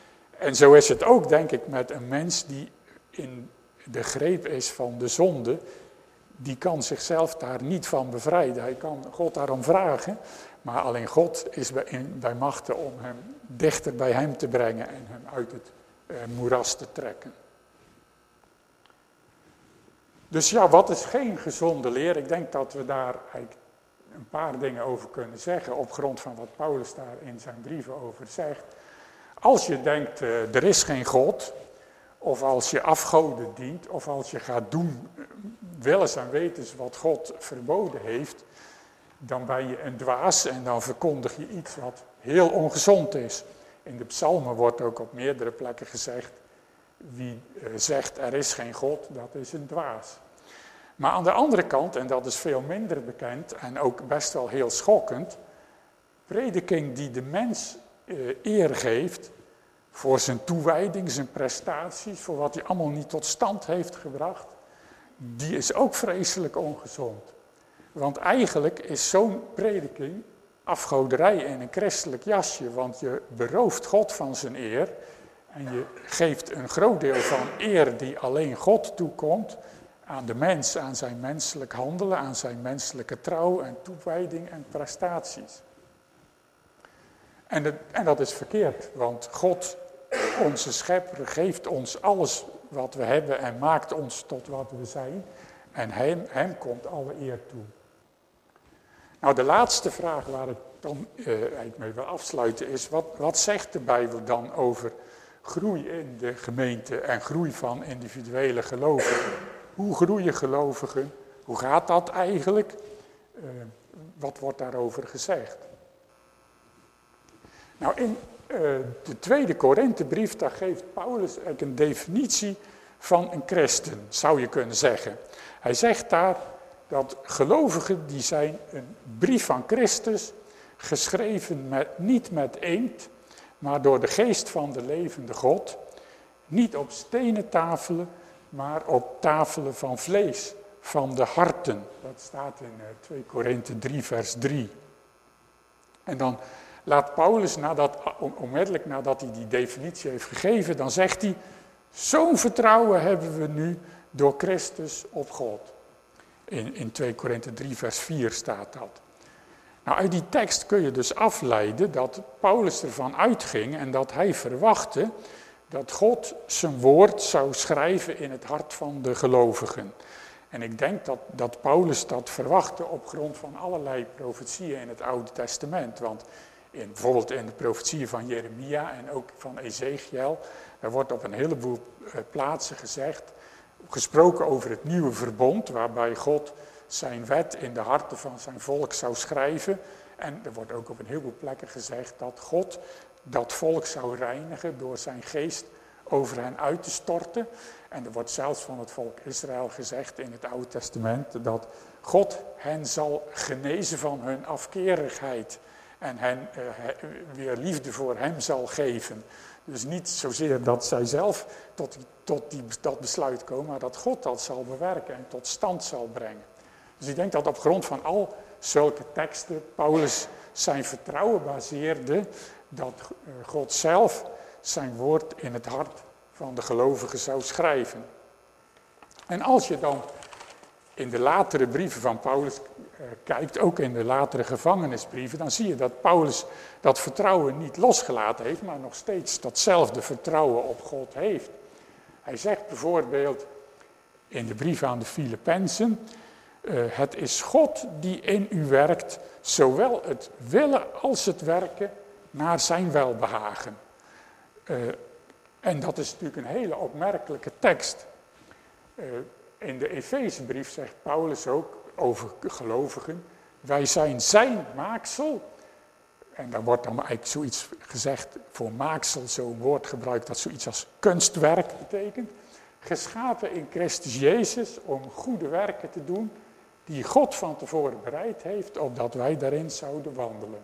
En zo is het ook, denk ik, met een mens die in de greep is van de zonde. Die kan zichzelf daar niet van bevrijden. Hij kan God daarom vragen, maar alleen God is bij, in, bij machten om hem dichter bij hem te brengen en hem uit het eh, moeras te trekken. Dus ja, wat is geen gezonde leer? Ik denk dat we daar eigenlijk een paar dingen over kunnen zeggen op grond van wat Paulus daar in zijn brieven over zegt. Als je denkt, uh, er is geen God, of als je afgoden dient, of als je gaat doen, willens en wetens wat God verboden heeft, dan ben je een dwaas en dan verkondig je iets wat heel ongezond is. In de psalmen wordt ook op meerdere plekken gezegd, wie uh, zegt er is geen God, dat is een dwaas. Maar aan de andere kant, en dat is veel minder bekend en ook best wel heel schokkend, prediking die de mens uh, eer geeft voor zijn toewijding, zijn prestaties, voor wat hij allemaal niet tot stand heeft gebracht, die is ook vreselijk ongezond. Want eigenlijk is zo'n prediking afgoderij in een christelijk jasje, want je berooft God van zijn eer en je geeft een groot deel van eer die alleen God toekomt aan de mens, aan zijn menselijk handelen, aan zijn menselijke trouw en toewijding en prestaties. En, het, en dat is verkeerd, want God, onze schepper, geeft ons alles wat we hebben en maakt ons tot wat we zijn. En hem, hem komt alle eer toe. Nou, de laatste vraag waar ik dan uh, eigenlijk mee wil afsluiten is, wat, wat zegt de Bijbel dan over groei in de gemeente en groei van individuele gelovigen? Hoe groeien gelovigen? Hoe gaat dat eigenlijk? Uh, wat wordt daarover gezegd? Nou, in uh, de tweede Korinthebrief, daar geeft Paulus eigenlijk een definitie van een christen, zou je kunnen zeggen. Hij zegt daar dat gelovigen, die zijn een brief van Christus, geschreven met, niet met inkt, maar door de geest van de levende God, niet op stenen tafelen, maar op tafelen van vlees, van de harten. Dat staat in twee Korinthe drie vers drie. En dan laat Paulus, nadat, onmiddellijk nadat hij die definitie heeft gegeven, dan zegt hij, zo'n vertrouwen hebben we nu door Christus op God. In, in twee Korinthe drie vers vier staat dat. Nou, uit die tekst kun je dus afleiden dat Paulus ervan uitging en dat hij verwachtte dat God zijn woord zou schrijven in het hart van de gelovigen. En ik denk dat, dat Paulus dat verwachtte op grond van allerlei profetieën in het Oude Testament. Want in, bijvoorbeeld in de profetieën van Jeremia en ook van Ezekiel, er wordt op een heleboel plaatsen gezegd, gesproken over het nieuwe verbond, waarbij God zijn wet in de harten van zijn volk zou schrijven. En er wordt ook op een heleboel plekken gezegd dat God dat volk zou reinigen door zijn geest over hen uit te storten. En er wordt zelfs van het volk Israël gezegd in het Oude Testament dat God hen zal genezen van hun afkerigheid en hen uh, weer liefde voor hem zal geven. Dus niet zozeer dat zij zelf tot, die, tot die, dat besluit komen, maar dat God dat zal bewerken en tot stand zal brengen. Dus ik denk dat op grond van al zulke teksten Paulus zijn vertrouwen baseerde dat God zelf zijn woord in het hart van de gelovigen zou schrijven. En als je dan in de latere brieven van Paulus uh, kijkt, ook in de latere gevangenisbrieven, dan zie je dat Paulus dat vertrouwen niet losgelaten heeft, maar nog steeds datzelfde vertrouwen op God heeft. Hij zegt bijvoorbeeld in de brief aan de Filippenzen, uh, het is God die in u werkt, zowel het willen als het werken naar zijn welbehagen. Uh, en dat is natuurlijk een hele opmerkelijke tekst. Uh, In de Efezebrief zegt Paulus ook over gelovigen, wij zijn zijn maaksel. En daar wordt dan eigenlijk zoiets gezegd, voor maaksel zo'n woord gebruikt dat zoiets als kunstwerk betekent. Geschapen in Christus Jezus om goede werken te doen, die God van tevoren bereid heeft, opdat wij daarin zouden wandelen.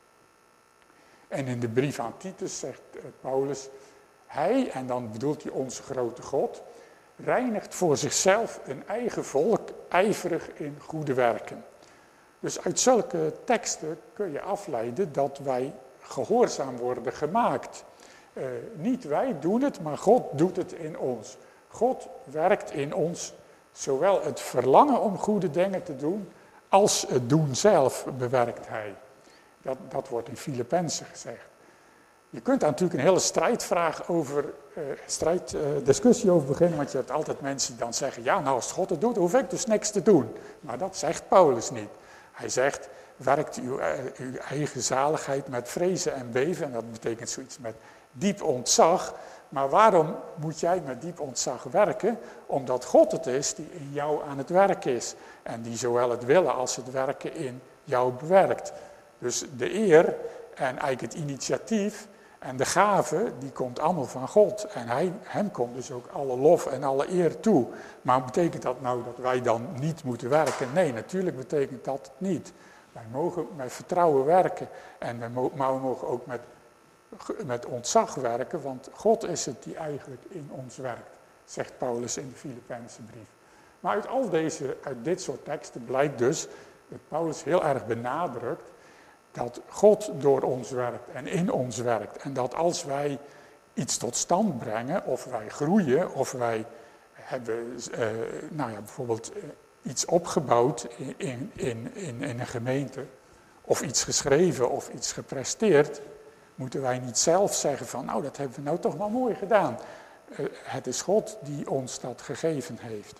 En in de brief aan Titus zegt Paulus, hij, en dan bedoelt hij onze grote God, reinigt voor zichzelf een eigen volk ijverig in goede werken. Dus uit zulke teksten kun je afleiden dat wij gehoorzaam worden gemaakt. Uh, niet wij doen het, maar God doet het in ons. God werkt in ons zowel het verlangen om goede dingen te doen, als het doen zelf bewerkt hij. Dat, dat wordt in Filippenzen gezegd. Je kunt daar natuurlijk een hele strijdvraag over, uh, strijd, uh, discussie over beginnen, want je hebt altijd mensen die dan zeggen, ja, nou als God het doet, hoef ik dus niks te doen. Maar dat zegt Paulus niet. Hij zegt, werkt uw, uh, uw eigen zaligheid met vrezen en beven, en dat betekent zoiets met diep ontzag. Maar waarom moet jij met diep ontzag werken? Omdat God het is die in jou aan het werk is. En die zowel het willen als het werken in jou bewerkt. Dus de eer en eigenlijk het initiatief en de gave, die komt allemaal van God. En hij, hem komt dus ook alle lof en alle eer toe. Maar betekent dat nou dat wij dan niet moeten werken? Nee, natuurlijk betekent dat niet. Wij mogen met vertrouwen werken. En we mo- maar we mogen ook met, met ontzag werken, want God is het die eigenlijk in ons werkt, zegt Paulus in de Filippense brief. Maar uit al deze, uit dit soort teksten blijkt dus dat Paulus heel erg benadrukt dat God door ons werkt en in ons werkt. En dat als wij iets tot stand brengen, of wij groeien, of wij hebben uh, nou ja, bijvoorbeeld uh, iets opgebouwd in, in, in, in een gemeente, of iets geschreven of iets gepresteerd, moeten wij niet zelf zeggen van, nou dat hebben we nou toch wel mooi gedaan. Uh, het is God die ons dat gegeven heeft.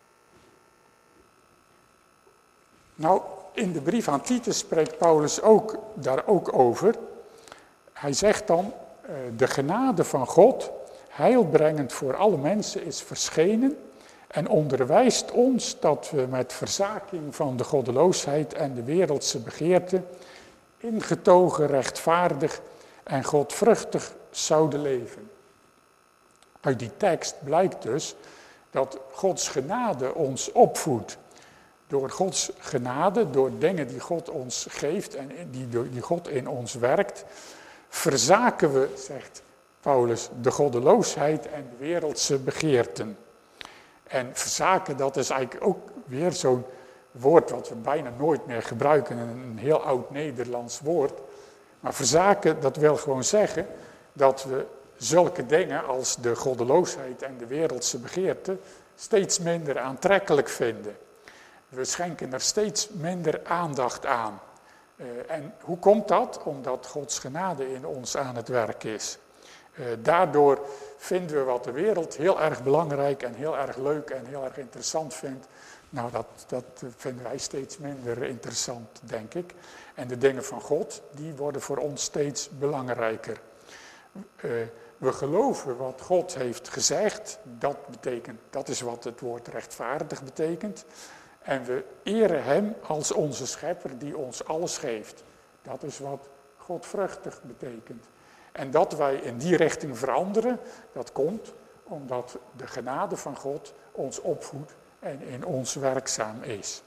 Nou, in de brief aan Titus spreekt Paulus ook, daar ook over. Hij zegt dan, de genade van God, heilbrengend voor alle mensen, is verschenen en onderwijst ons dat we met verzaking van de goddeloosheid en de wereldse begeerte ingetogen, rechtvaardig en godvruchtig zouden leven. Uit die tekst blijkt dus dat Gods genade ons opvoedt. Door Gods genade, door dingen die God ons geeft en die, die God in ons werkt, verzaken we, zegt Paulus, de goddeloosheid en de wereldse begeerten. En verzaken, dat is eigenlijk ook weer zo'n woord wat we bijna nooit meer gebruiken, een heel oud Nederlands woord. Maar verzaken, dat wil gewoon zeggen dat we zulke dingen als de goddeloosheid en de wereldse begeerten steeds minder aantrekkelijk vinden. We schenken er steeds minder aandacht aan. Uh, en hoe komt dat? Omdat Gods genade in ons aan het werk is. Uh, daardoor vinden we wat de wereld heel erg belangrijk en heel erg leuk en heel erg interessant vindt. Nou, dat, dat vinden wij steeds minder interessant, denk ik. En de dingen van God, die worden voor ons steeds belangrijker. Uh, we geloven wat God heeft gezegd. Dat betekent, dat is wat het woord rechtvaardig betekent. En we eren hem als onze schepper die ons alles geeft. Dat is wat godvruchtig betekent. En dat wij in die richting veranderen, dat komt omdat de genade van God ons opvoedt en in ons werkzaam is.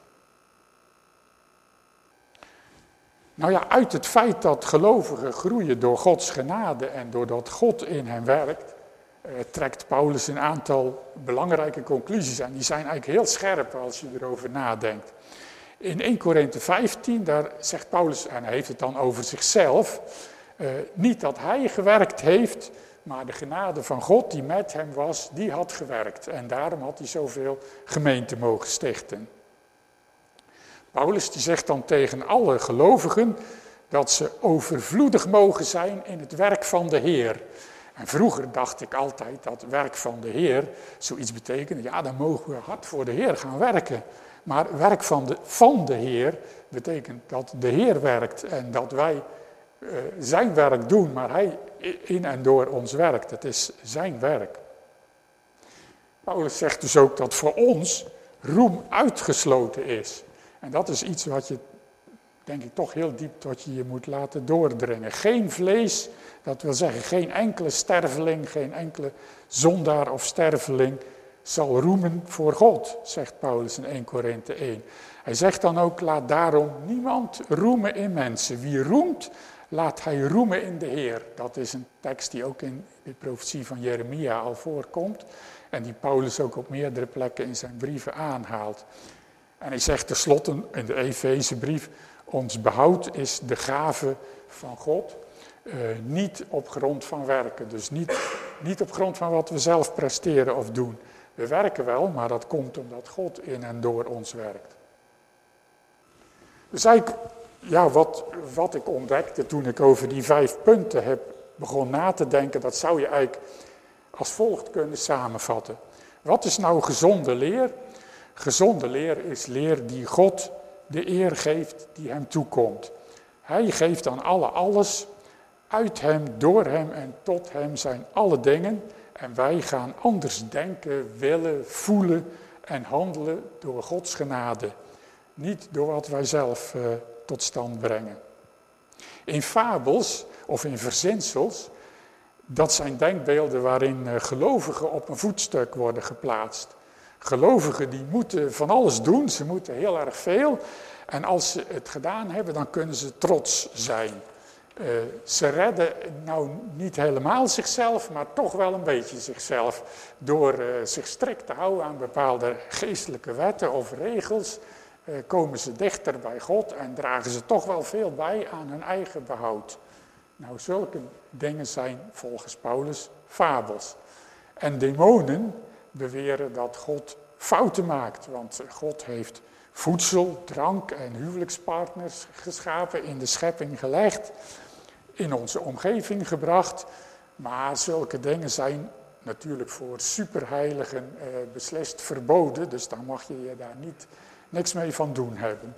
Nou ja, uit het feit dat gelovigen groeien door Gods genade en doordat God in hen werkt, eh, trekt Paulus een aantal belangrijke conclusies. En die zijn eigenlijk heel scherp als je erover nadenkt. In Eerste Korinthe vijftien, daar zegt Paulus, en hij heeft het dan over zichzelf, eh, niet dat hij gewerkt heeft, maar de genade van God die met hem was, die had gewerkt. En daarom had hij zoveel gemeenten mogen stichten. Paulus die zegt dan tegen alle gelovigen dat ze overvloedig mogen zijn in het werk van de Heer. En vroeger dacht ik altijd dat werk van de Heer zoiets betekende, ja dan mogen we hard voor de Heer gaan werken. Maar werk van de, van de Heer betekent dat de Heer werkt en dat wij uh, zijn werk doen, maar hij in en door ons werkt. Het is zijn werk. Paulus zegt dus ook dat voor ons roem uitgesloten is. En dat is iets wat je, denk ik, toch heel diep tot je je moet laten doordringen. Geen vlees, dat wil zeggen geen enkele sterveling, geen enkele zondaar of sterveling zal roemen voor God, zegt Paulus in Eerste Korinthe één. Hij zegt dan ook, laat daarom niemand roemen in mensen. Wie roemt, laat hij roemen in de Heer. Dat is een tekst die ook in de profetie van Jeremia al voorkomt en die Paulus ook op meerdere plekken in zijn brieven aanhaalt. En hij zegt tenslotte in de Efezebrief, ons behoud is de gave van God, uh, niet op grond van werken. Dus niet, niet op grond van wat we zelf presteren of doen. We werken wel, maar dat komt omdat God in en door ons werkt. Dus eigenlijk, ja, wat, wat ik ontdekte toen ik over die vijf punten heb begon na te denken, dat zou je eigenlijk als volgt kunnen samenvatten. Wat is nou gezonde leer? Gezonde leer is leer die God de eer geeft die hem toekomt. Hij geeft aan alle alles, uit hem, door hem en tot hem zijn alle dingen. En wij gaan anders denken, willen, voelen en handelen door Gods genade. Niet door wat wij zelf uh, tot stand brengen. In fabels of in verzinsels, dat zijn denkbeelden waarin uh, gelovigen op een voetstuk worden geplaatst. Gelovigen die moeten van alles doen, ze moeten heel erg veel. En als ze het gedaan hebben, dan kunnen ze trots zijn. Uh, ze redden nou niet helemaal zichzelf, maar toch wel een beetje zichzelf. Door uh, zich strikt te houden aan bepaalde geestelijke wetten of regels, uh, komen ze dichter bij God en dragen ze toch wel veel bij aan hun eigen behoud. Nou, zulke dingen zijn volgens Paulus fabels. En demonen beweren dat God fouten maakt, want God heeft voedsel, drank en huwelijkspartners geschapen, in de schepping gelegd, in onze omgeving gebracht. Maar zulke dingen zijn natuurlijk voor superheiligen eh, beslist verboden, dus daar mag je je daar niet, niks mee van doen hebben.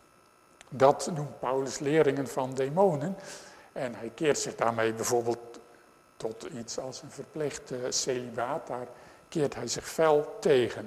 Dat noemt Paulus leringen van demonen en hij keert zich daarmee bijvoorbeeld tot iets als een verplicht uh, celibaat, daar keert hij zich fel tegen.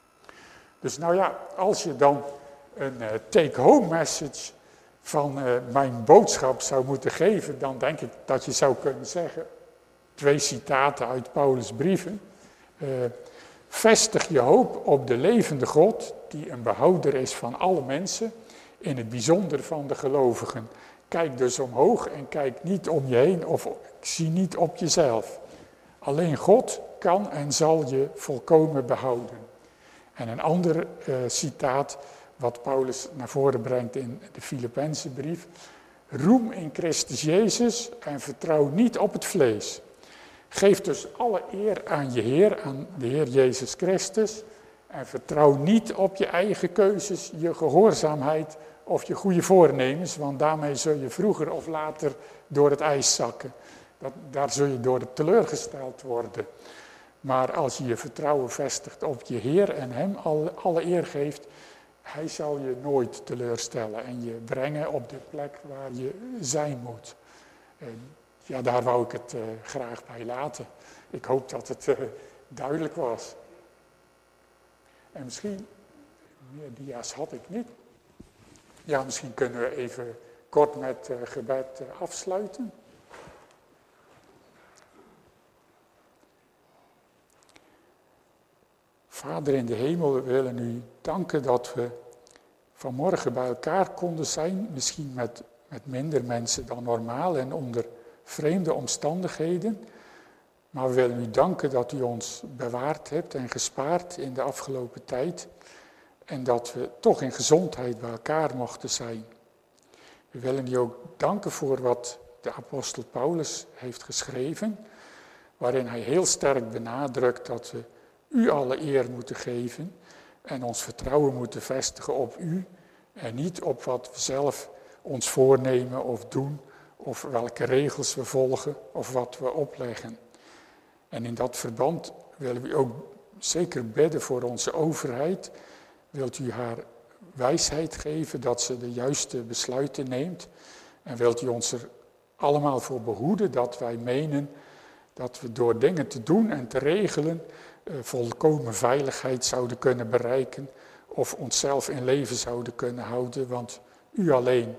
Dus nou ja, als je dan een uh, take-home message van uh, mijn boodschap zou moeten geven, dan denk ik dat je zou kunnen zeggen, twee citaten uit Paulus' brieven. Uh, vestig je hoop op de levende God, die een behouder is van alle mensen, in het bijzonder van de gelovigen. Kijk dus omhoog en kijk niet om je heen of zie niet op jezelf. Alleen God kan en zal je volkomen behouden. En een ander uh, citaat wat Paulus naar voren brengt in de Filippenzenbrief. Roem in Christus Jezus en vertrouw niet op het vlees. Geef dus alle eer aan je Heer, aan de Heer Jezus Christus. En vertrouw niet op je eigen keuzes, je gehoorzaamheid of je goede voornemens. Want daarmee zul je vroeger of later door het ijs zakken. Dat, daar zul je door teleurgesteld worden. Maar als je je vertrouwen vestigt op je Heer en hem alle, alle eer geeft, hij zal je nooit teleurstellen en je brengen op de plek waar je zijn moet. En ja, daar wou ik het uh, graag bij laten. Ik hoop dat het uh, duidelijk was. En misschien, meer dia's had ik niet. Ja, misschien kunnen we even kort met uh, gebed uh, afsluiten. Vader in de hemel, we willen u danken dat we vanmorgen bij elkaar konden zijn. Misschien met, met minder mensen dan normaal en onder vreemde omstandigheden. Maar we willen u danken dat u ons bewaard hebt en gespaard in de afgelopen tijd. En dat we toch in gezondheid bij elkaar mochten zijn. We willen u ook danken voor wat de apostel Paulus heeft geschreven. Waarin hij heel sterk benadrukt dat we u alle eer moeten geven. En ons vertrouwen moeten vestigen op u. En niet op wat we zelf ons voornemen of doen. Of welke regels we volgen of wat we opleggen. En in dat verband willen we ook zeker bidden voor onze overheid. Wilt u haar wijsheid geven dat ze de juiste besluiten neemt. En wilt u ons er allemaal voor behoeden dat wij menen dat we door dingen te doen en te regelen eh, volkomen veiligheid zouden kunnen bereiken. Of onszelf in leven zouden kunnen houden. Want u alleen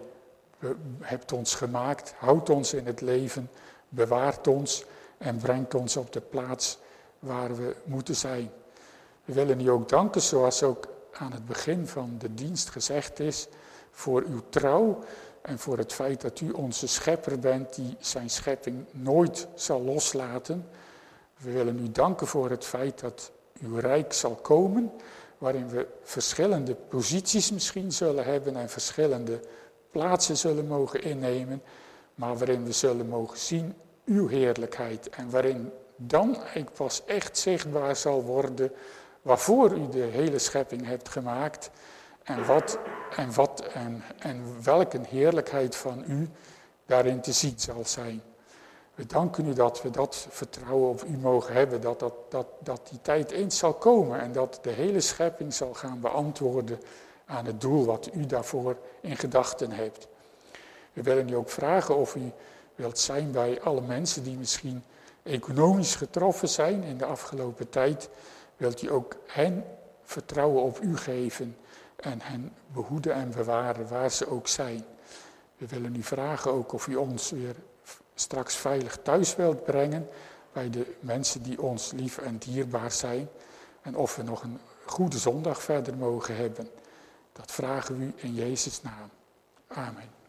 hebt ons gemaakt, houdt ons in het leven, bewaart ons en brengt ons op de plaats waar we moeten zijn. We willen u ook danken, zoals ook aan het begin van de dienst gezegd is, voor uw trouw en voor het feit dat u onze schepper bent die zijn schepping nooit zal loslaten. We willen u danken voor het feit dat uw rijk zal komen, waarin we verschillende posities misschien zullen hebben en verschillende plaatsen zullen mogen innemen, maar waarin we zullen mogen zien uw heerlijkheid en waarin dan eigenlijk pas echt zichtbaar zal worden waarvoor u de hele schepping hebt gemaakt en wat en, wat en, en welke heerlijkheid van u daarin te zien zal zijn. We danken u dat we dat vertrouwen op u mogen hebben, dat, dat, dat, dat die tijd eens zal komen en dat de hele schepping zal gaan beantwoorden aan het doel wat u daarvoor in gedachten hebt. We willen u ook vragen of u wilt zijn bij alle mensen die misschien economisch getroffen zijn in de afgelopen tijd. Wilt u ook hen vertrouwen op u geven en hen behoeden en bewaren waar ze ook zijn. We willen u vragen ook of u ons weer straks veilig thuis wilt brengen bij de mensen die ons lief en dierbaar zijn. En of we nog een goede zondag verder mogen hebben. Dat vragen we u in Jezus' naam. Amen.